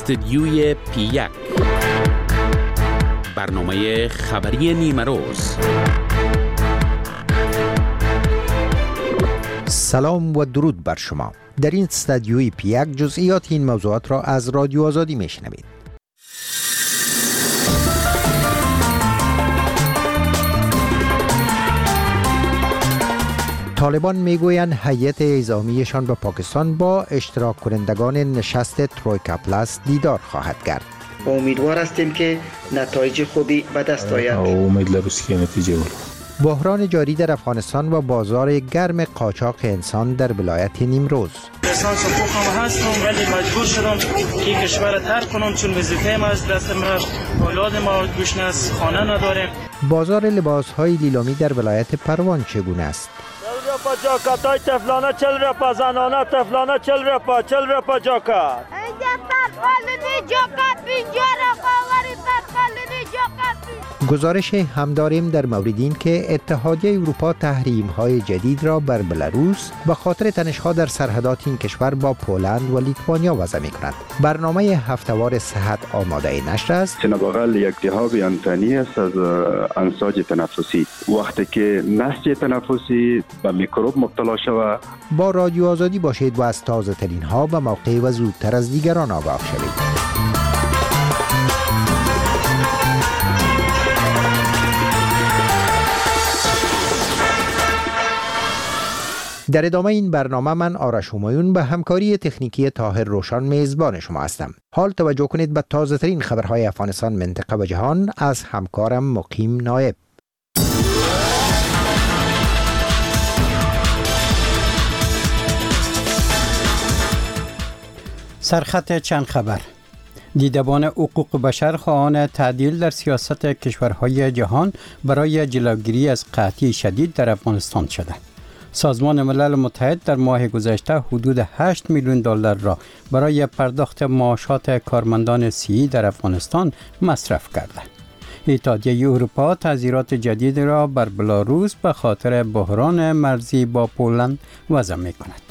استدیوی پی1 برنامه خبری نیمه روز. سلام و درود بر شما. در این استدیوی پی1 جزئیات این موضوعات را از رادیو آزادی میشنوید. طالبان میگویند هیئت اعزامیشان به پاکستان با اشتراک کنندگان نشست ترویکا پلاس دیدار خواهد کرد. امیدوار هستیم که نتایج خوبی به دست آید. امید که نتیجه بود. بحران جاری در افغانستان و بازار گرم قاچاق انسان در ولایت نیمروز. احساس حقوق هم هستم ولی مجبور شدم که کشور ترک کنم چون وظیفه ما از دست رفت. اولاد ما گوشنه از خانه نداریم. بازار لباس‌های لیلامی در ولایت پروان چگونه است؟ 40 رپا جاکتای تفلانه 40 رپا زنانه تفلانه 40 رپا جاکت. اینجا تفلانی جاکت 50 رپا وری تفلانی جاکت. گزارش هم داریم در مورد این که اتحادیه اروپا تحریم‌های جدید را بر بلاروس به خاطر تنش‌ها در سرحدات این کشور با پولند و لیتوانیا وضع می‌کند. برنامه هفتهوار صحت آماده نشر است. سینه‌بغل یک التهاب انتانی است از انساج تنفسی. وقتی که نسج تنفسی به میکروب مبتلا شود. با رادیو آزادی باشید و از تازه‌ترین ها به موقع و زودتر از دیگران آگاه شوید. در ادامه این برنامه من آرش همایون به همکاری تکنیکی طاهر روشن میزبان شما هستم. حال توجه کنید به تازه ترین خبرهای افغانستان، منطقه و جهان از همکارم مقیم نایب. سرخط چند خبر. دیدبان حقوق بشر خواهان تعدیل در سیاست کشورهای جهان برای جلوگیری از قحطی شدید در افغانستان شده. سازمان ملل متحد در ماه گذشته حدود 8 میلیون دلار را برای پرداخت معاشات کارمندان صحی در افغانستان مصرف کرده. اتحادیه اروپا تعزیرات جدید را بر بلاروس به خاطر بحران مرزی با پولند وضع می کند.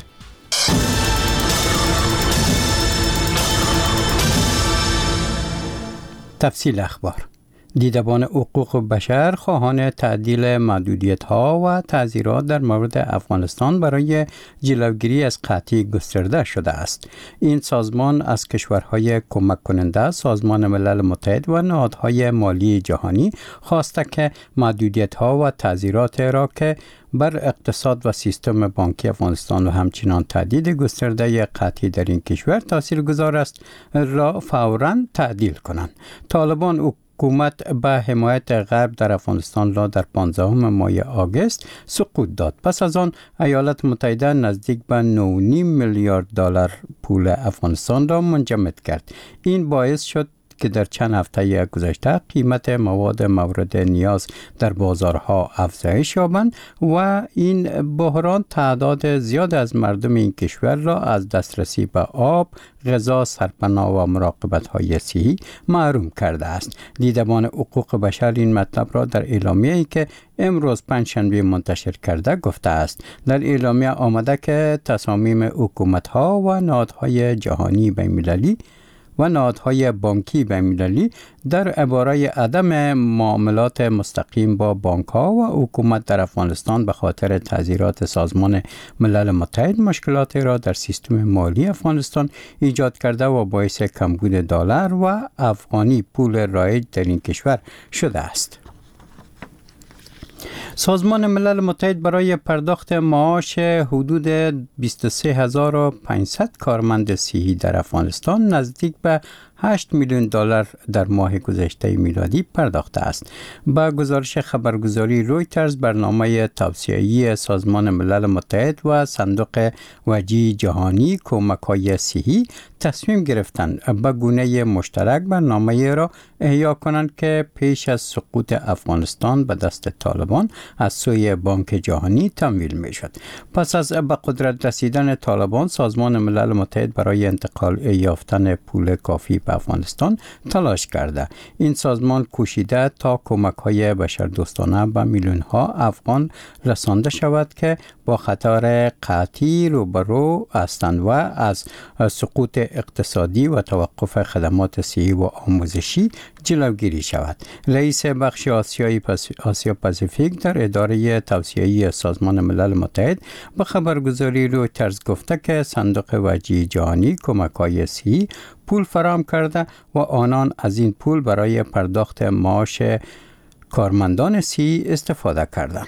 تفصیل اخبار. دیدبان حقوق بشر خواهان تعدیل محدودیت‌ها و تعزیرات در مورد افغانستان برای جلوگیری از قحطی گسترده شده است. این سازمان از کشورهای کمک کننده، سازمان ملل متحد و نهادهای مالی جهانی خواسته که محدودیت‌ها و تعزیرات را که بر اقتصاد و سیستم بانکی افغانستان و همچنان تهدید گسترده قحطی در این کشور تاثیرگذار است را فوراً تعدیل کنند. طالبان حکومت به حمایت غرب در افغانستان را در 15 ماه آگوست سقوط داد. پس از آن ایالات متحده نزدیک به 9.5 میلیارد دلار پول افغانستان را منجمد کرد. این باعث شد که در چند هفته گذشته قیمت مواد مورد نیاز در بازارها افزایش یابند و این بحران تعداد زیاد از مردم این کشور را از دسترسی به آب، غذا، سرپناه و مراقبت‌های صحی محروم کرده است. دیدبان حقوق بشر این مطلب را در اعلامیه‌ای که امروز پنجشنبه منتشر کرده گفته است. در اعلامیه آمده که تصامیم حکومت‌ها و نهادهای جهانی بین‌المللی و نهادهای بانکی بین‌المللی در اباره عدم معاملات مستقیم با بانک‌ها و حکومت در افغانستان به خاطر تعزیرات سازمان ملل متحد مشکلات را در سیستم مالی افغانستان ایجاد کرده و باعث کمبود دلار و افغانی پول رایج در این کشور شده است. سازمان ملل متحد برای پرداخت معاش حدود 23500 کارمند صحی در افغانستان نزدیک به 8 میلیون دلار در ماه گذشته میلادی پرداخته است. با گزارش خبرگزاری رویترز، برنامه توسعه‌ای سازمان ملل متحد و صندوق وجه جهانی کمک‌های صحی تصمیم گرفتند به گونه مشترک برنامه را احیا کنند که پیش از سقوط افغانستان به دست طالبان از سوی بانک جهانی تمویل می‌شد. پس از به قدرت رسیدن طالبان، سازمان ملل متحد برای انتقال یافتن پول کافی به افغانستان تلاش کرده. این سازمان کوشیده تا کمک‌های بشردوستانه به میلیون‌ها افغان رسانده شود که با خطر قحطی روبرو هستند و از سقوط اقتصادی و توقف خدمات صحی و آموزشی جلوگیری شود. رئیس بخش آسیا پاسیفیک در اداره توسعه‌ای سازمان ملل متحد به خبرگزاری رویترز گفته که صندوق وجهی جهانی کمک‌های صحی پول فراهم کرده و آنان از این پول برای پرداخت معاش کارمندان صحی استفاده کردند.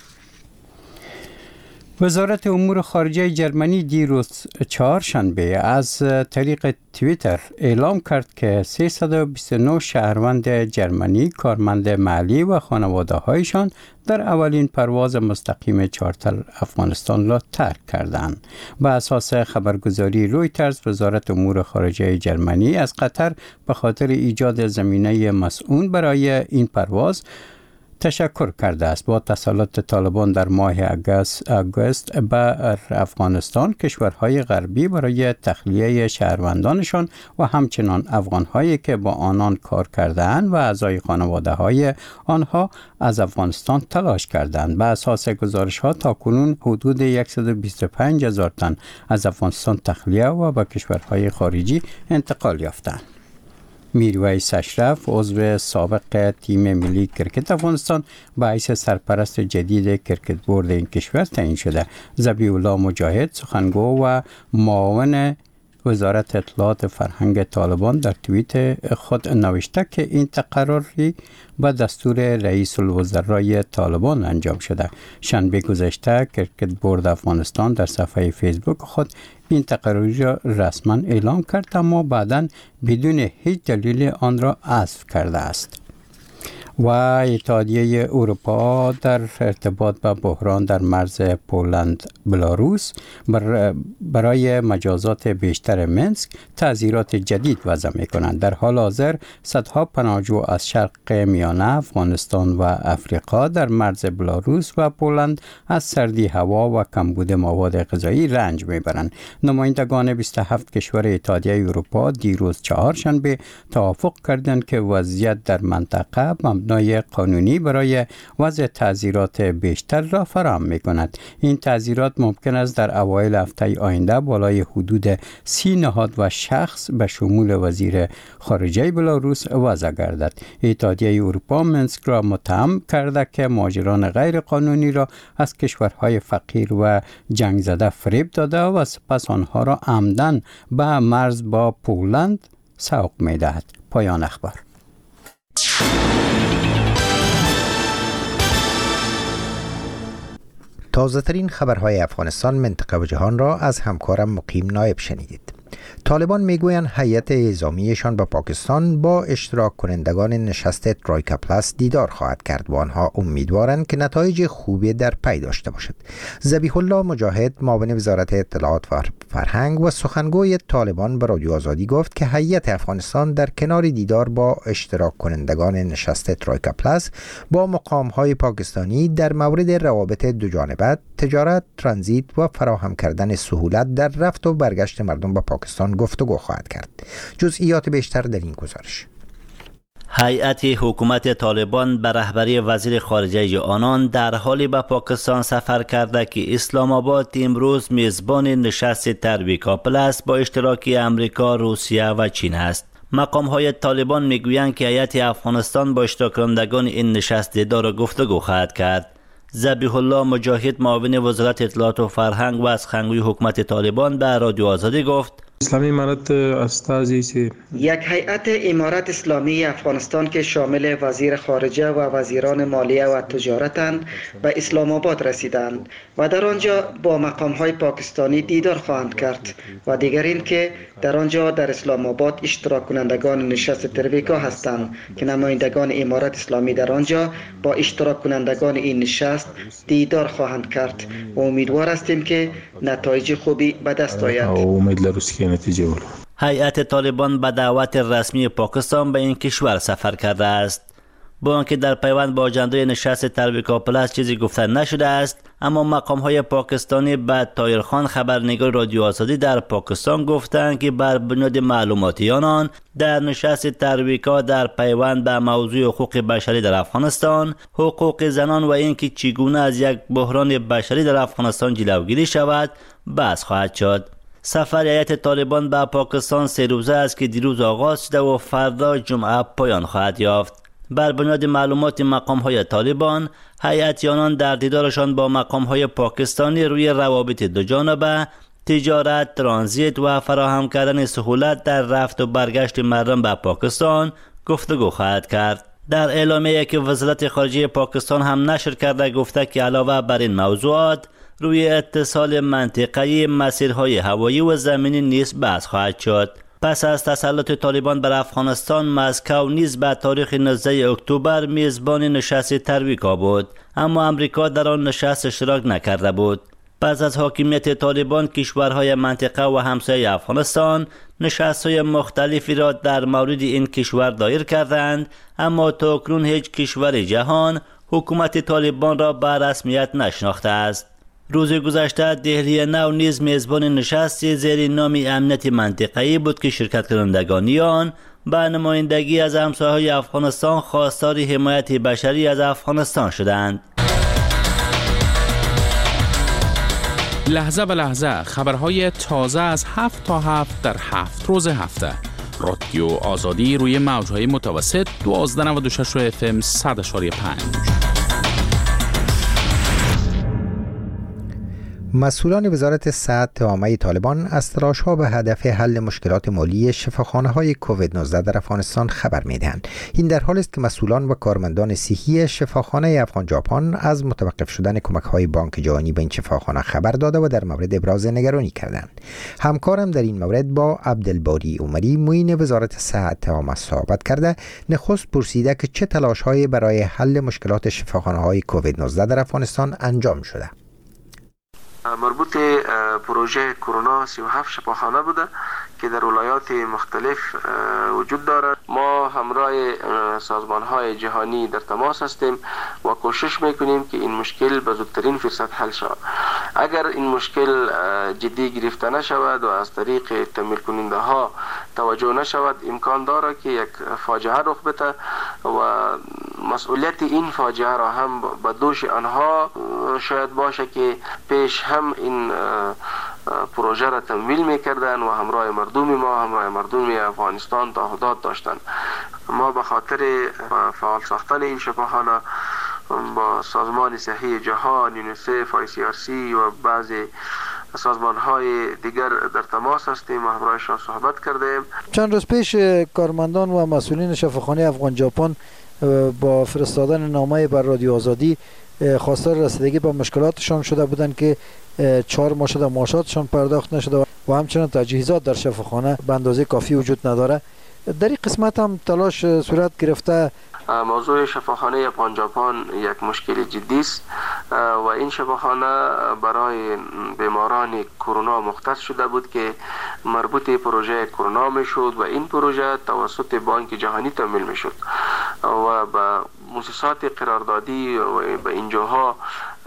وزارت امور خارجه جرمنی دیروز چهارشنبه از طریق توییتر اعلام کرد که 329 شهروند جرمنی کارمند محلی و خانواده‌هایشان در اولین پرواز مستقیم چارتر افغانستان را ترک کردند. به اساس خبرگزاری رویترز، وزارت امور خارجه جرمنی از قطر به خاطر ایجاد زمینه مسئول برای این پرواز تشکر کرده است. با تسلط طالبان در ماه آگوست به افغانستان، کشورهای غربی برای تخلیه شهروندانشان و همچنان افغانهایی که با آنان کار کردند و اعضای خانواده‌های آنها از افغانستان تلاش کردند. به اساس گزارش‌ها تاکنون حدود 125,000 تن از افغانستان تخلیه و به کشورهای خارجی انتقال یافتند. میرویس اشرف، عضو سابق تیم ملی کرکت افغانستان، به حیث سرپرست جدید کرکت بورد این کشور تعیین شده. ذبیح الله مجاهد، سخنگو و معاون وزارت اطلاعات فرهنگ طالبان، در توییت خود نوشته که این تقرری به دستور رئیس الوزرای طالبان انجام شده. شنبه گذشته کرکت بورد افغانستان در صفحه فیسبوک خود این تقرری را رسما اعلام کرد، اما بعداً بدون هیچ دلیل آن را حذف کرده است. و اتحادیه اروپا در ارتباط با بحران در مرز پولند بلاروس برای مجازات بیشتر منسک تعزیرات جدید وضع می‌کنند. در حال حاضر صدها پناهجو از شرق میانه، افغانستان و افریقا در مرز بلاروس و پولند از سردی هوا و کمبود مواد غذایی رنج می‌برند. نمایندگان 27 کشور اتحادیه اروپا دیروز چهارشنبه توافق کردند که وضعیت در منطقه مبنای قانونی برای وضع تعزیرات بیشتر را فراهم می‌کند. این تعزیرات ممکن است در اوایل هفته آینده بالای حدود 30 نهاد و شخص به شمول وزیر خارجه بلاروس وضع گردد. اتحادیه اروپا منسک را متهم کرده که مهاجران غیر قانونی را از کشورهای فقیر و جنگ زده فریب داده و سپس آنها را عمدن به مرز با پولند سوق می‌دهد. پایان اخبار. تازه ترین خبرهای افغانستان، منطقه و جهان را از همکارم مقیم نایب شنیدید. طالبان میگویند هیئت اعزامیشان با پاکستان با اشتراک کنندگان نشست ترویکا پلاس دیدار خواهد کرد و آنها امیدوارند که نتایج خوبی در پی داشته باشد. ذبیح الله مجاهد، معاون وزارت اطلاعات و فرهنگ و سخنگوی طالبان، به رادیو آزادی گفت که هیئت افغانستان در کنار دیدار با اشتراک کنندگان نشست ترویکا پلاس با مقام‌های پاکستانی در مورد روابط دو جانبه، تجارت، ترانزیت و فراهم کردن سهولت در رفت و برگشت مردم به پاکستان گفتگو خواهد کرد. جزئیات بیشتر در این گزارش. هیئت حکومت طالبان به رهبری وزیر خارجه آنان در حالی به پاکستان سفر کرده که اسلام آباد امروز میزبان نشست ترویکا پلاس با اشتراک امریکا، روسیه و چین است. مقام‌های طالبان میگویند که هیئت افغانستان با اشتراک کنندگان این نشست دیدار و گفتگو خواهد کرد. ذبیح الله مجاهد، معاون وزارت اطلاعات و فرهنگ و سخنگوی حکومت طالبان، به رادیو آزادی گفت اسلامی امارت استازی یک هیئت امارت اسلامی افغانستان که شامل وزیر خارجه و وزیران مالیه و تجارتند به اسلام آباد رسیدند و در آنجا با مقام‌های پاکستانی دیدار خواهند کرد و دیگر این که در آنجا در اسلام آباد اشتراک کنندگان نشست ترویکا هستند که نمایندگان امارت اسلامی در آنجا با اشتراک کنندگان این نشست دیدار خواهند کرد و امیدوار هستیم که نتایج خوبی به دست آید. هیئت طالبان به دعوت رسمی پاکستان به این کشور سفر کرده است. با آنکه در پیوند با آجنده نشست ترویکا پلاس چیزی گفته نشده است، اما مقام‌های پاکستانی به طاهر خان خبرنگار رادیو آزادی در پاکستان گفتند که بر بنیاد معلوماتی آنان در نشست ترویکا در پیوند به موضوع حقوق بشری در افغانستان، حقوق زنان و اینکه چگونه از یک بحران بشری در افغانستان جلوگیری شود بحث خواهد شد. سفر هیئت طالبان به پاکستان 3 روزه است که دیروز آغاز شده و فردا جمعه پایان خواهد یافت. بر بنیاد معلومات مقام‌های طالبان، هیئت آنان در دیدارشان با مقام‌های پاکستانی روی روابط دوجانبه، تجارت، ترانزیت و فراهم کردن سهولت در رفت و برگشت مردم به پاکستان گفتگو خواهد کرد. در اعلامیه‌ای که وزارت خارجه پاکستان هم نشر کرده گفته که علاوه بر این موضوعات روی اتصال منطقه‌ای، مسیرهای هوایی و زمینی نیز بحث خواهد شد. پس از تسلط طالبان بر افغانستان، مسکو نیز به تاریخ 19 اکتبر میزبان نشست ترویکا بود، اما امریکا در آن نشست اشتراک نکرده بود. پس از حاکمیت طالبان، کشورهای منطقه و همسایه افغانستان نشست‌های مختلفی را در مورد این کشور دایر کردند، اما تا اکنون هیچ کشور جهان حکومت طالبان را به رسمیت نشناخته است. روز گذشته دهلی نو نیز میزبان نشستی زیر نام امنیت منطقه‌ای بود که شرکت کنندگان آن به نمایندگی از همسایه‌های افغانستان خواستار حمایت بشری از افغانستان شدند. لحظه به لحظه خبرهای تازه از 7 تا 7 در 7 روز هفته. رادیو آزادی روی موج‌های متوسط 1296 FM 100.5. مسئولان وزارت صحت عامه طالبان از تلاش‌ها به هدف حل مشکلات مالی شفاخانه‌های کووید 19 در افغانستان خبر می‌دهند. این در حالی است که مسئولان و کارمندان صحی شفاخانه افغان ژاپن از متوقف شدن کمک‌های بانک جهانی به این شفاخانه خبر داده و در مورد ابراز نگرانی کردند. همکارم در این مورد با عبدالباری عمری معین وزارت صحت عامه صحبت کرده. نخست پرسیده که چه تلاش‌هایی برای حل مشکلات شفاخانه‌های کووید 19 در افغانستان انجام شده. مربوط پروژه کرونا 37 شفاخانه بوده که در ولایات مختلف وجود دارد. ما همراه سازمان‌های جهانی در تماس هستیم و کوشش میکنیم که این مشکل به زودترین فرصت حل شود. اگر این مشکل جدی گرفته نشود و از طریق تمویل کننده ها توجه نشود، امکان دارد که یک فاجعه رخ بده و مسئولیت این فاجعه را هم به دوش آنها شاید باشه که پیش هم این پروژه را تمویل میکردن و همراه مردم افغانستان تعهدات داشتند. ما به خاطر فعال ساختن این شفاخانه با سازمان صحی جهان، یونیسف، ICRC و بعضی سازمان‌های دیگر در تماس هستیم و همراهشان صحبت کردیم. چند روز پیش کارمندان و مسئولین شفاخانه افغان ژاپن با فرستادن نامه بر رادیو آزادی خواستار رسیدگی به مشکلاتشان شده بودند که 4 ماه شده معاشاتشان پرداخت نشده و همچنین تجهیزات در شفاخانه به اندازه کافی وجود نداره. در این قسمت هم تلاش صورت گرفته. موضوع شفاخانه افغان ژاپن یک مشکل جدی است و این شفاخانه برای بیماران کرونا مختص شده بود که مربوط پروژه کرونا میشد و این پروژه توسط بانک جهانی تمویل میشد و به مؤسسات قراردادی و به اینجاها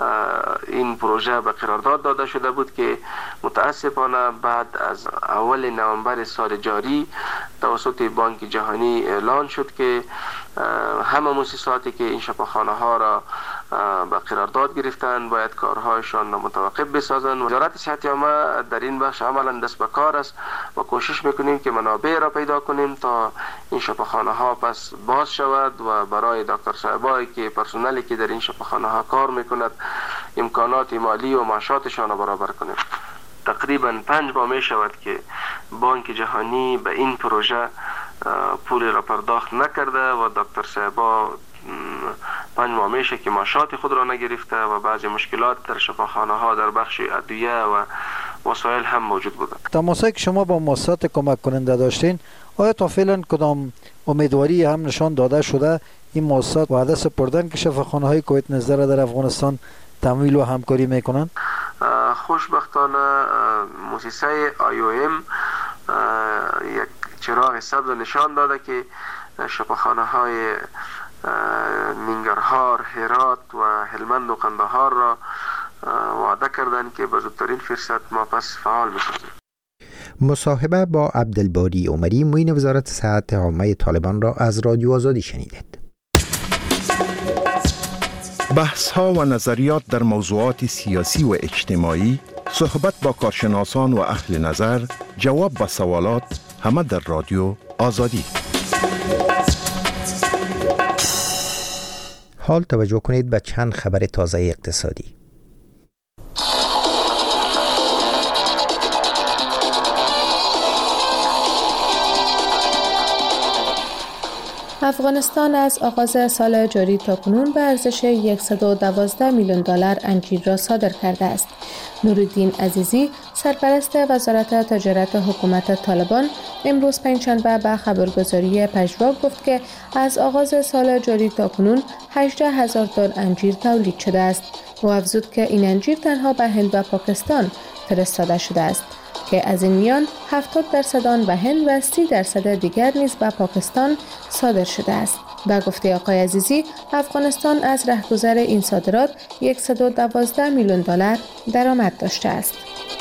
این پروژه به قرارداد داده شده بود که متاسفانه بعد از اول نوامبر سال جاری توسط بانک جهانی اعلان شد که همه مؤسساتی که این شفاخانه ها را به قرارداد گرفتن باید کارهایشان متوقف بسازند. وزارت صحت عامه در این بخش عملا دست به کار است و کوشش میکنیم که منابع را پیدا کنیم تا این شفاخانه ها پس باز شود و برای دکتر صاحبایی که پرسنلی که در این شفاخانه ها کار میکند امکانات مالی و معاشاتشان را برابر کنیم. تقریبا 5 ماه می شود که بانک جهانی به این پروژه پول را پرداخت نکرده و دکتر صاحبا 5 ماه میشه که معاشات خود را نگرفته و بعضی مشکلات در شفاخانه ها در بخش ادویه و وسایل هم موجود بوده. تماسایی که شما با مؤسسات کمک کننده داشتین، آیا تا فعلا کدام امیدواری هم نشان داده شده این مؤسسات وعده سپردن که شفاخانه های کووید 19 را در افغانستان تمویل و همکاری میکنن؟ خوشبختانه مؤسسه IOM یک چراغ سبز نشان داده که شفاخانه های ننگرهار، هرات و هلمند و قندهار را وعده کردند که به زودترین فرصت ما پس فعال می‌سازیم. مصاحبه با عبدالباری عمری معین وزارت صحت عامه طالبان را از رادیو آزادی شنیدید. بحث ها و نظریات در موضوعات سیاسی و اجتماعی، صحبت با کارشناسان و اهل نظر، جواب به سوالات، همه در رادیو آزادی. حال توجه کنید به چند خبر تازه اقتصادی. افغانستان از آغاز سال جاری تاکنون به ارزش $112 میلیون انجیر را صادر کرده است. نورالدین عزیزی، سرپرست وزارت تجارت حکومت طالبان، امروز پنجشنبه به خبرگزاری پژواک گفت که از آغاز سال جاری تاکنون 18,000 تن انجیر تولید شده است. او افزود که این انجیر تنها به هند و پاکستان فرستاده شده است که از این میان 70% آن به هند و 30% دیگر نیز به پاکستان صادر شده است. به گفته آقای عزیزی، افغانستان از رهگذر این صادرات $112 میلیون درآمد داشته است.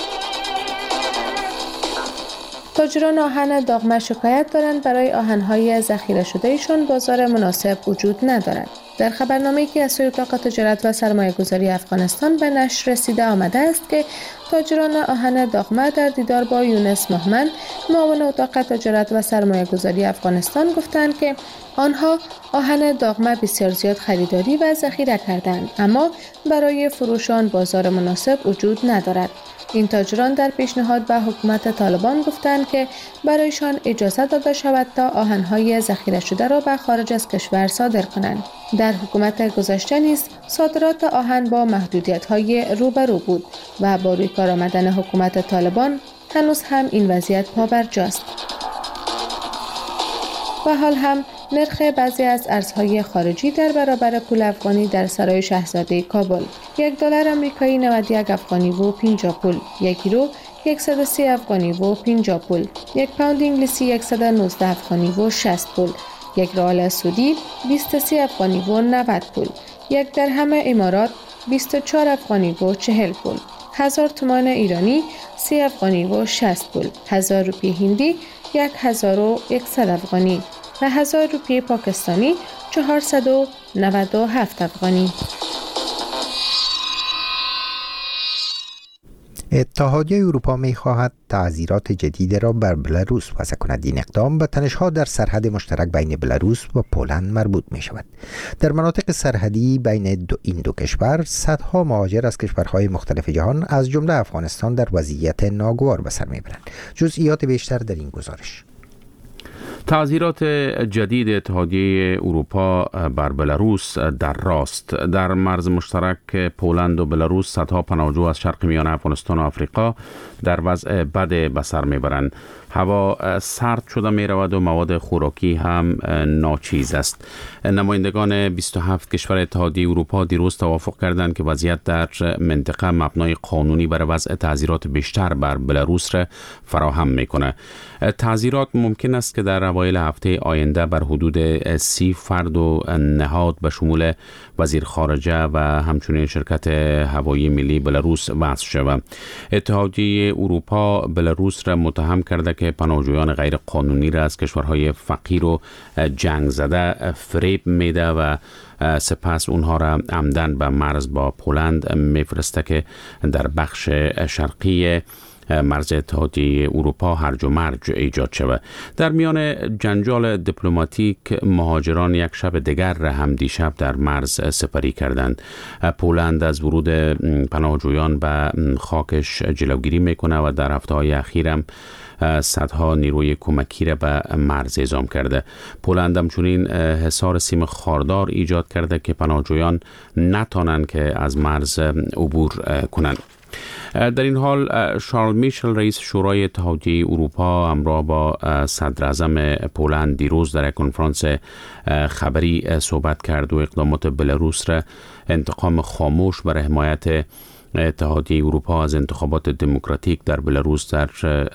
تاجران آهن داغمه شکایت دارند برای آهن‌های ذخیره شده‌شان بازار مناسب وجود ندارد. در خبرنامه‌ای که از سوی اتاق تجارت و سرمایه‌گذاری افغانستان به نشر رسیده آمده است که تاجران آهن داغمه در دیدار با یونس مهمن، معاون اتاق تجارت و سرمایه‌گذاری افغانستان گفتند که آنها آهن داغمه بسیار زیاد خریداری و ذخیره کردند، اما برای فروش آن بازار مناسب وجود ندارد. این تاجران در پیشنهاد به حکومت طالبان گفتند که برایشان اجازه داده شود تا آهن‌های ذخیره شده را به خارج از کشور صادر کنند. در حکومت گذشته نیز صادرات آهن با محدودیت‌های روبرو بود و با روی کار آمدن حکومت طالبان هنوز هم این وضعیت پابرجاست. و حال هم نرخ بعضی از ارزهای خارجی در برابر پول افغانی در سرای شاهزاده کابل: $1 آمریکایی 91 افغانی و 50 پول، یک یورو 130 افغانی و 50 پول، یک پوند انگلیسی 119 افغانی و 60 پول، یک ریال سعودی 23 افغانی و 90 پول، یک درهم امارات 24 افغانی و 40 پول، 1000 تومان ایرانی 30 افغانی و 60 پول، 1000 روپیه هندی 1100 افغانی و 1000 روپیه پاکستانی 497 افغانی. اتحادیه اروپا می‌خواهد تعزیرات جدید را بر بلاروس وضع کند. این اقدام به تنش‌ها در سرحد مشترک بین بلاروس و پولند مربوط می‌شود. در مناطق سرحدی بین این دو کشور، صدها مهاجر از کشورهای مختلف جهان از جمله افغانستان در وضعیت ناگوار به سر می‌برند. جزئیات بیشتر در این گزارش. تعزیرات جدید اتحادیه اروپا بر بلاروس در راست. در مرز مشترک پولند و بلاروس صدها پناهجو از شرق میانه افغانستان و آفریقا در وضع بد به سر میبرند. هوا سرد شده می رود و مواد خوراکی هم ناچیز است. نمایندگان 27 کشور اتحادیه اروپا دیروز توافق کردند که وضعیت در منطقه مبنای قانونی برای وضع تعزیرات بیشتر بر بلاروس را فراهم میکنه. تعزیرات ممکن است که در اوایل هفته آینده بر حدود 30 فرد و نهاد به شمول وزیر خارجه و همچنین شرکت هوایی ملی بلاروس وضع شود. اتحادیه اروپا بلاروس را متهم کرده که پناهجویان غیر قانونی را از کشورهای فقیر و جنگ زده فریب میده و سپس اونها را عمدن به مرز با پولند میفرسته که در بخش شرقی مرز اتحادیه اروپا هرج و مرج ایجاد شود. در میان جنجال دیپلماتیک، مهاجران یک شب دیگر را هم دیشب در مرز سپری کردند. پولند از ورود پناهجویان به خاکش جلوگیری میکنه و در هفته‌های اخیر هم صدها نیروی کمکی را به مرز اعزام کرده. پولند همچنین حصار سیم خاردار ایجاد کرده که پناهجویان نتوانند که از مرز عبور کنند. در این حال شارل میشل رئیس شورای اتحادیه اروپا همراه با صدر اعظم پولند دیروز در یک کنفرانس خبری صحبت کرد و اقدامات بلاروس را انتقام خاموش برای حمایت اتحادیه اروپا از انتخابات دموکراتیک در بلاروس در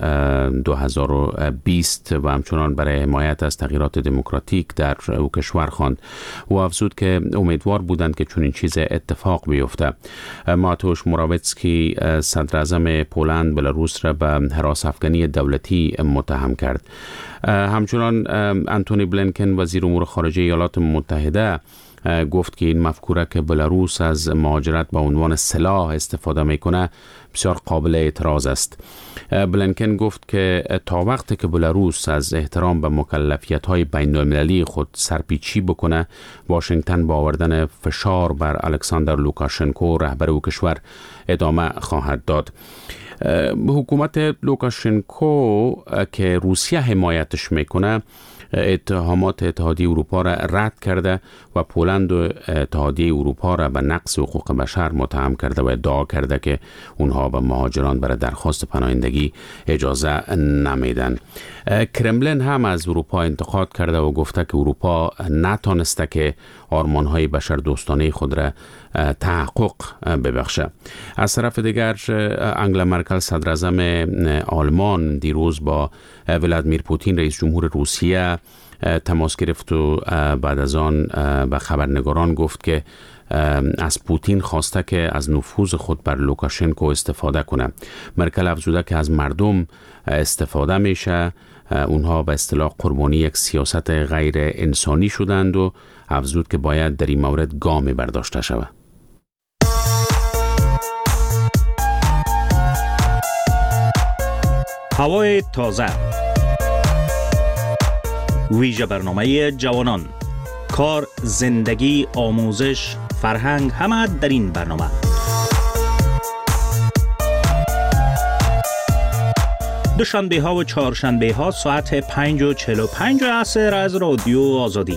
2020 و همچنان برای حمایت از تغییرات دموکراتیک در او کشور خواند و افزود که امیدوار بودند که چنین چیز اتفاق بیفته. ماتوش موراویتسکی صدر اعظم پولند بلاروس را به هراس افغانی دولتی متهم کرد. همچنان انتونی بلینکن وزیر امور خارجه ایالات متحده گفت که این مفکوره که بلاروس از مهاجرت به عنوان سلاح استفاده میکنه بسیار قابل اعتراض است. بلینکن گفت که تا وقتی که بلاروس از احترام به مکلفیت‌های بین‌المللی خود سرپیچی بکنه، واشنگتن با آوردن فشار بر الکساندر لوکاشنکو رهبر او کشور ادامه خواهد داد. حکومت لوکاشنکو که روسیه حمایتش میکنه اتهامات اتحادیه اروپا را رد کرده و پولند و اتحادیه اروپا را به نقض حقوق بشر متهم کرده و ادعا کرده که اونها به مهاجران برای درخواست پناهندگی اجازه نمیدن. کرملین هم از اروپا انتقاد کرده و گفته که اروپا نتانسته که آرمان‌های بشردوستانه خود را تحقق ببخشه. از طرف دیگر انگلا مرکل صدر اعظم آلمان دیروز با ولادیمیر پوتین رئیس جمهور روسیه تماس گرفت و بعد از آن به خبرنگاران گفت که از پوتین خواسته که از نفوذ خود بر لوکاشنکو استفاده کنه. مرکل افزوده که از مردم استفاده میشه، اونها به اصطلاح قربانی یک سیاست غیر انسانی شدند و افزود که باید در این مورد گامی برداشته شود. هوای تازه، ویژه برنامه جوانان، کار، زندگی، آموزش، فرهنگ، همه در این برنامه. دوشنبه ها و چهارشنبه ها ساعت 5:45 عصر از رادیو آزادی.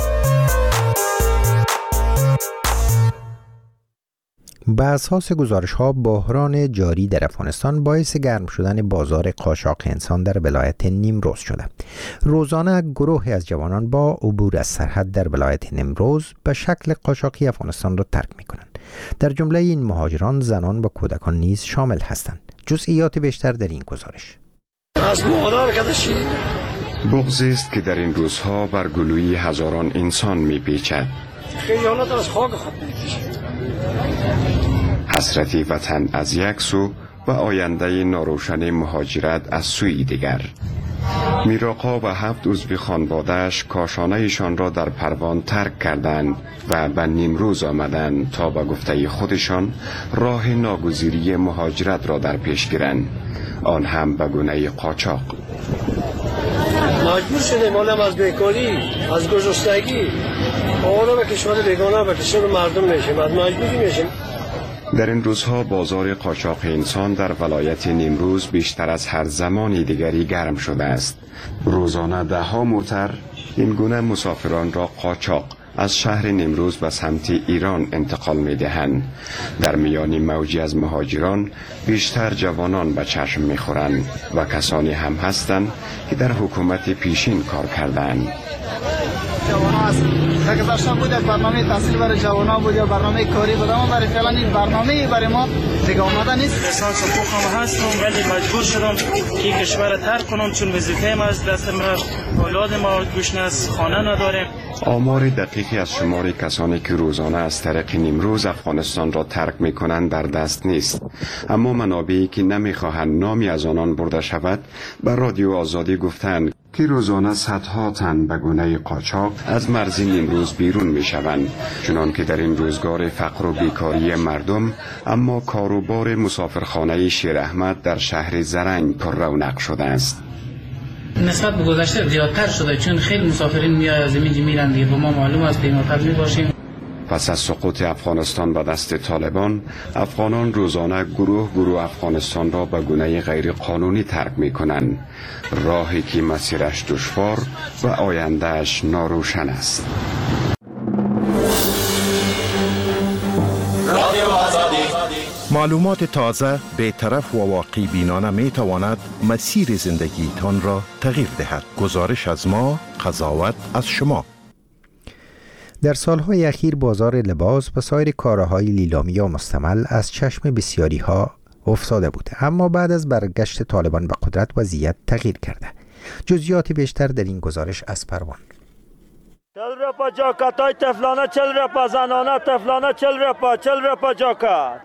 به اساس گزارش‌ها بحران جاری در افغانستان باعث گرم شدن بازار قاچاق انسان در ولایت نیمروز شده. روزانه گروهی از جوانان با عبور از سرحد در ولایت نیمروز به شکل قاچاقی افغانستان را ترک می‌کنند. در جمله این مهاجران زنان و کودکان نیز شامل هستند. جزئیات بیشتر در این گزارش. بغضی است که در این روزها بر گلوی هزاران انسان می‌پیچد. خیانت از خاک خود حسرتی وطن از یک سو و آینده ناروشن مهاجرت از سوی دیگر. میراقا و 7 عضو خانواده‌اش کاشانه‌شان را در پروان ترک کردند و به نیمروز آمدند تا به گفته خودشان راه ناگزیری مهاجرت را در پیش گیرند، آن هم به گونه قاچاق. مجبور شدیم آنم از بیکاری، از گرسنگی، آنها به کشور بیگانه به کشور مردم میشیم، از مجبوری میشیم. در این روزها بازار قاچاق انسان در ولایت نیمروز بیشتر از هر زمانی دیگری گرم شده است. روزانه 10 موتر این گونه مسافران را قاچاق از شهر نیمروز به سمت ایران انتقال می دهند. در میان موجی از مهاجران بیشتر جوانان به چشم می خورند و کسانی هم هستند که در حکومت پیشین کار کردند. جوانان هست که داشتن بود برنامه تحصیل برای جوانان بود یا برنامه کاری بود، اما برای فعلا این برنامه برای ما دیگه آمده نیست. احساس حقوقم هستم ولی مجبور شدم که کشور ترک کنم چون وظیفه‌ام از دست ما، اولاد ما گوشنه است، خانه نداریم. آمار دقیقی از شمار کسانی که روزانه از طریق نیمروز افغانستان را ترک می کنند در دست نیست، اما منابعی که نمیخواهند نامی از آنان برده شود بر رادیو آزادی گفتند که روزانه صدها تن به گونه قاچاق از مرز نیمروز بیرون می شوند، چنان که در این روزگار فقر و بیکاری مردم اما کاروبار مسافرخانه شیر احمد در شهر زرنگ پر رونق شده است. نسبت به گذشته زیادتر شده چون خیلی مسافرین میاد از اینجا میرن دیگه، به ما معلوم است که ما می باشیم. پس از سقوط افغانستان به دست طالبان، افغانان روزانه گروه افغانستان را به گونه غیر قانونی ترک می کنند، راهی که مسیرش دشوار و آیندهش ناروشن است. معلومات تازه، بی‌طرف و واقعی بینانه می تواند مسیر زندگیتان را تغییر دهد. گزارش از ما، قضاوت از شما. در سالهای اخیر بازار لباس و سایر کالاهای لیلامی و مستعمل از چشم بسیاری ها افتاده بود، اما بعد از برگشت طالبان به قدرت وضعیت تغییر کرده. جزئیات بیشتر در این گزارش از پروان. 40 رپا جاکتای تفلانه 40 رپا زنانه تفلانه 40 رپا 40 رپا جاکت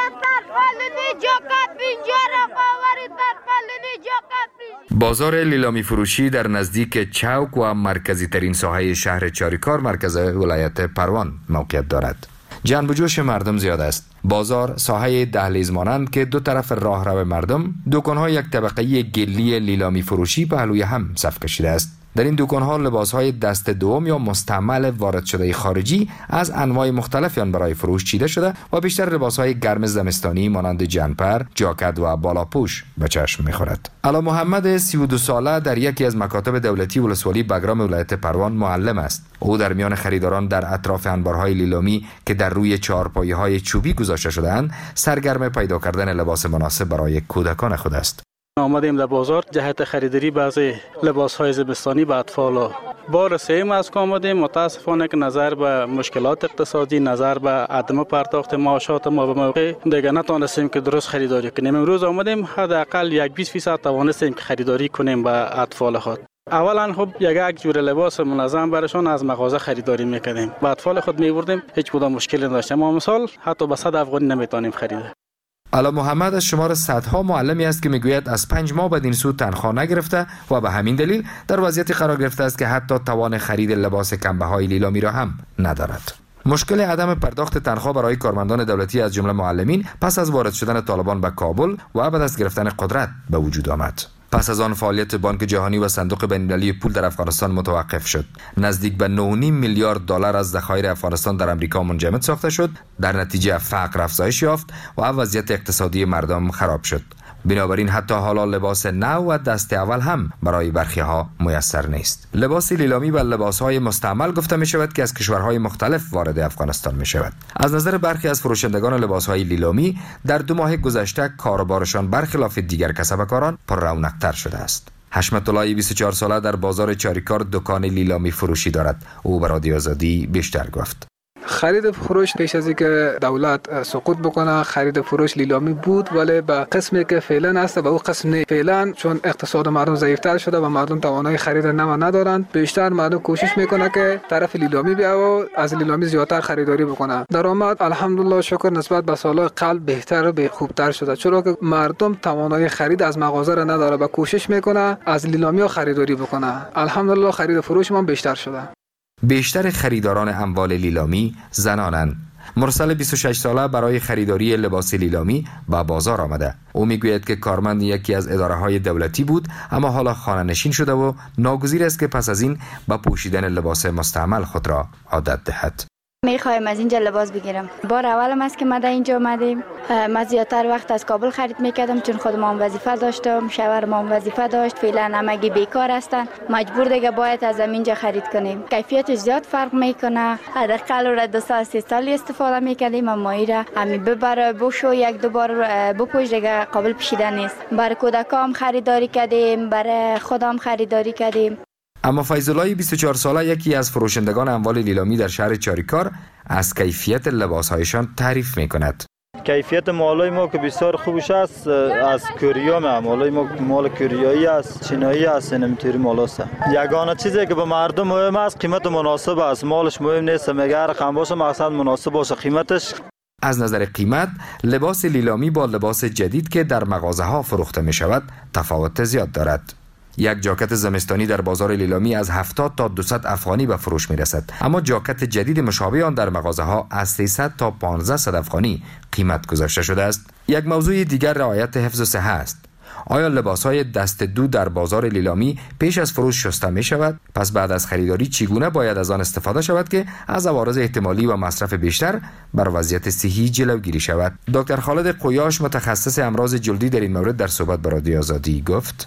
بازار لیلامی فروشی در نزدیک چوک و مرکزی ترین ساحه شهر چاریکار مرکز ولایت پروان موقعیت دارد. جنب و جوش مردم زیاد است. بازار ساحه دهلیز مانند که دو طرف راهرو مردم دکان‌ها یک طبقه گلی لیلامی فروشی پهلوی هم صف کشیده است. در این دکان‌ها لباس‌های دست دوم یا مستعمل وارد شده خارجی از انواع مختلفی آن برای فروش چیده شده و بیشتر لباس‌های گرم زمستانی مانند جنپر، جاکت و بالاپوش به چشم می‌خورد. علا محمد 32 ساله در یکی از مکاتب دولتی ولسوالی بگرام ولایت پروان معلم است. او در میان خریداران در اطراف انبارهای لیلامی که در روی چهارپایه‌های چوبی گذاشته شده‌اند، سرگرم پیدا کردن لباس مناسب برای کودکان خود است. آمدیم در بازار جهت خریداری بعضی لباس‌های زمستانی به اطفال. بار سوم از که آمدیم، متاسفانه که نظر به مشکلات اقتصادی، نظر به عدم پرداخت معاشات ما به موقع دیگه نتونستیم که درست خریداری کنیم. امروز آمدیم حداقل یک 20% توانستیم که خریداری کنیم به اطفال خود. اولا خب یک جور لباس منظم برشان از مغازه خریداری میکردیم. به اطفال خود میبردیم، هیچ کدام مشکلی نداشتیم. ما مثال حتی به 100 افغانی نمیتونیم خرید. علا محمد از شمار صدها معلمی است که میگوید از 5 ماه بدین سو تنخواه نگرفته و به همین دلیل در وضعیتی قرار گرفته است که حتی توان خرید لباس کمبه‌های لیلامی را هم ندارد. مشکل عدم پرداخت تنخواه برای کارمندان دولتی از جمله معلمین پس از وارد شدن طالبان به کابل و بعد از گرفتن قدرت به وجود آمد. پس از آن فعالیت بانک جهانی و صندوق بین‌المللی پول در افغانستان متوقف شد. نزدیک به 9.5 میلیارد دلار از ذخایر افغانستان در امریکا منجمد ساخته شد. در نتیجه فقر افزایش یافت و وضعیت اقتصادی مردم خراب شد. بنابراین حتی حالا لباس نو و دست اول هم برای برخی ها میسر نیست. لباس لیلامی و لباس‌های مستعمل گفته می شود که از کشورهای مختلف وارد افغانستان می شود. از نظر برخی از فروشندگان لباس‌های لیلامی در 2 ماه گذشته کاروبارشان برخلاف دیگر کسبکاران پر رونق‌تر شده است. حشمت الله 24 ساله در بازار چاریکار دکان لیلامی فروشی دارد. او به رادیو آزادی بیشتر گفت. خرید فروش پیش از اینکه دولت سقوط بکنه خرید فروش لیلامی بود، ولی به قسمی که فعلا هست و او قسم نه. فعلا چون اقتصاد مردم ضعیفتر شده و مردم توانایی خرید نو ندارند، بیشتر مردم کوشش میکنه که طرف لیلامی بیا و از لیلامی زیادتر خریداری بکنه. درآمد الحمدلله شکر نسبت به سالهای قبل بهتر و خوبتر شده، چرا که مردم توانایی خرید از مغازه را نداره و کوشش میکنه از لیلامی خریداری بکنه. الحمدلله خرید فروش ما بیشتر شده. بیشتر خریداران اموال لیلامی زنانند. مرسل 26 ساله برای خریداری لباس لیلامی به بازار آمده. او میگوید که کارمند یکی از اداره‌های دولتی بود، اما حالا خانه نشین شده و ناگزیر است که پس از این به پوشیدن لباس مستعمل خود را عادت دهد. میخوایم از اینجا لباس بگیرم. بار اولم است که ما در اینجا آمدیم. من زیادتر وقت از کابل خرید میکردم چون خودم هم وظیفه داشتم، شوهرم هم وظیفه داشت. فعلا همگی بیکار هستن، مجبور دیگه باید از اینجا خرید کنیم. کیفیتش زیاد فرق میکنه. حداقل را 2 سال 3 سال استفاده میکردیم، اما ایرا همین ببره بوشو 1-2 بار بپوش دیگه قابل پوشیدن نیست. برای کودکام خریداری کردیم، برای خودم خریداری کردیم. اما فیض الله 24 ساله یکی از فروشندگان اموال لیلامی در شهر چاریکار از کیفیت لباسهایشان تعریف میکند. کیفیت مالای ما که بسیار خوبش است، از کوریا مالای ما مال کوریایی است، چینایی است، نمیتونی مالاست. یگانه چیزی که به مردم مهم است قیمت مناسب است. مالش مهم نیست، مگر رقم باشه، مقصد مناسب باشه قیمتش. از نظر قیمت لباس لیلامی با لباس جدید که در مغازه ها فروخته می شود تفاوت زیاد دارد. یک جاکت زمستانی در بازار لیلامی از 70 تا 200 افغانی به فروش می رسد، اما جاکت جدید مشابه آن در مغازه ها از 300 تا 1500 افغانی قیمت گذاشته شده است. یک موضوع دیگر رعایت حفظ صحه است. آیا لباس‌های دست دو در بازار لیلامی پیش از فروش شسته می شود؟ پس بعد از خریداری چگونه باید از آن استفاده شود که از عوارض احتمالی و مصرف بیشتر بر وضعیت صحی جلوگیری شود؟ دکتر خالد قویاش متخصص امراض جلدی در این مورد در صحبت با رادیو آزادی گفت: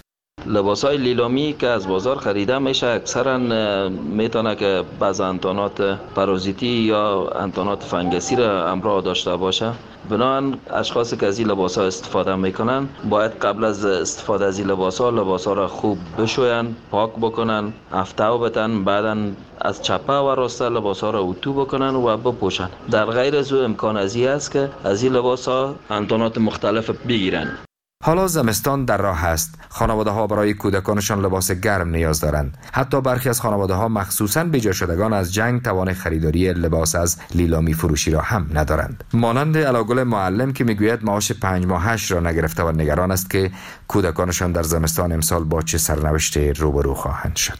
لباسای لیلامی که از بازار خریده میشه اکثرا میتونه که بعض انتانات پارازیتی یا انتانات فنگسی را همراه داشته باشه. بنابراین اشخاصی که از این لباسا استفاده میکنن باید قبل از استفاده از این لباسا را خوب بشوین، پاک بکنن، افتاو بتن، بعداً از چپه و راسته لباسا را اتو بکنن و بپوشن. در غیر از او امکان ازی است که از این لباسا انتانات مختلف بگیرن. حالا زمستان در راه است. خانواده ها برای کودکانشان لباس گرم نیاز دارند. حتی برخی از خانواده ها مخصوصاً بیجا شدگان از جنگ توان خریداری لباس از لیلامی فروشی را هم ندارند. مانند علاگل معلم که میگوید معاش 5 ماهش را نگرفته و نگران است که کودکانشان در زمستان امسال با چه سرنوشتی روبرو خواهند شد.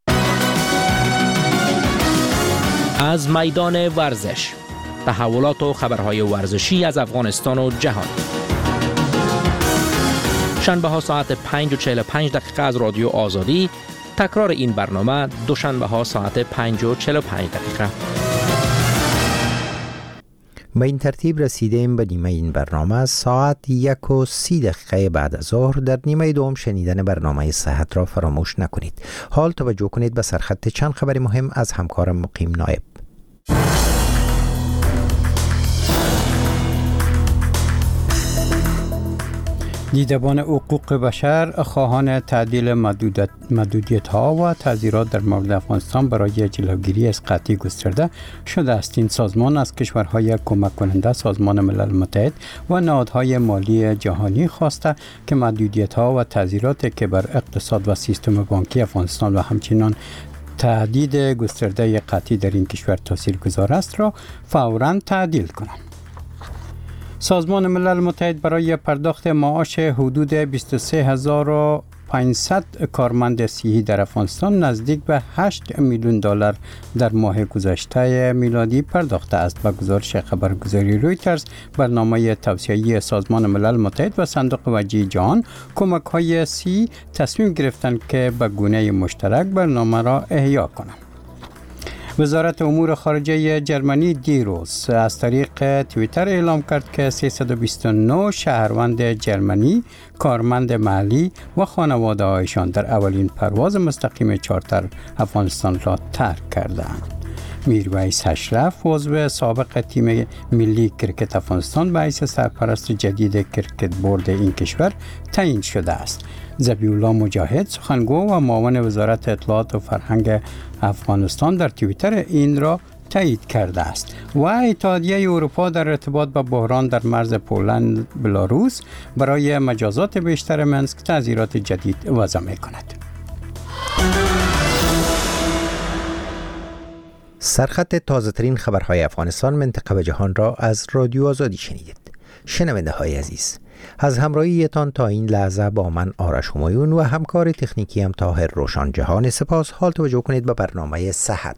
از میدان ورزش، تحولات و خبرهای ورزشی از افغانستان و جهان. شنبه ها ساعت 5:45 از رادیو آزادی، تکرار این برنامه دوشنبه ها ساعت 5:45. به این ترتیب رسیدیم به نیمه این برنامه. ساعت 1:30 بعد از ظهر در نیمه دوم شنیدن برنامه صحت را فراموش نکنید. حال توجه کنید به سرخط چند خبر مهم از همکارم مقیم نایب. دیدبان حقوق بشر خواهان تعدیل محدودیت‌ها و تعزیرات در مورد افغانستان برای جلوگیری از قحطی گسترده شده است. این سازمان از کشورهای کمک کننده، سازمان ملل متحد و نهادهای مالی جهانی خواسته که محدودیت‌ها و تعزیراتی که بر اقتصاد و سیستم بانکی افغانستان و همچنین تهدید گسترده قحطی در این کشور تاثیرگذار است را فوراً تعدیل کنند. سازمان ملل متحد برای پرداخت معاش حدود 23500 کارمند صحی در افغانستان نزدیک به 8 میلیون دلار در ماه گذشته میلادی پرداخته است. با گزارش خبرگزاری رویترز، برنامه توسعه‌ای سازمان ملل متحد و صندوق وجه جهان کمک‌های صحی تصمیم گرفتند که به گونه مشترک برنامه را احیا کنند. وزارت امور خارجه جرمنی دیروز از طریق توییتر اعلام کرد که 329 شهروند جرمنی، کارمند محلی و خانواده هایشان در اولین پرواز مستقیم چارتر افغانستان را ترک کردند. میرویس اشرف عضو سابق تیم ملی کرکت افغانستان به حیث سرپرست جدید کرکت بورد این کشور تعیین شده است. ذبیح‌الله مجاهد سخنگو و معاون وزارت اطلاعات و فرهنگ افغانستان در توییتر این را تایید کرده است. و اتحادیه اروپا در ارتباط با بحران در مرز پولند بلاروس برای مجازات بیشتر منسک تعزیرات جدید وضع می‌کند. سرخط تازه‌ترین خبرهای افغانستان، منطقه و جهان را از رادیو آزادی شنیدید. شنونده های عزیز، از همراهیتان تا این لحظه با من آرش همایون و همکار تکنیکی هم طاهر روشن جهان سپاس. حال توجه کنید به برنامه صحت.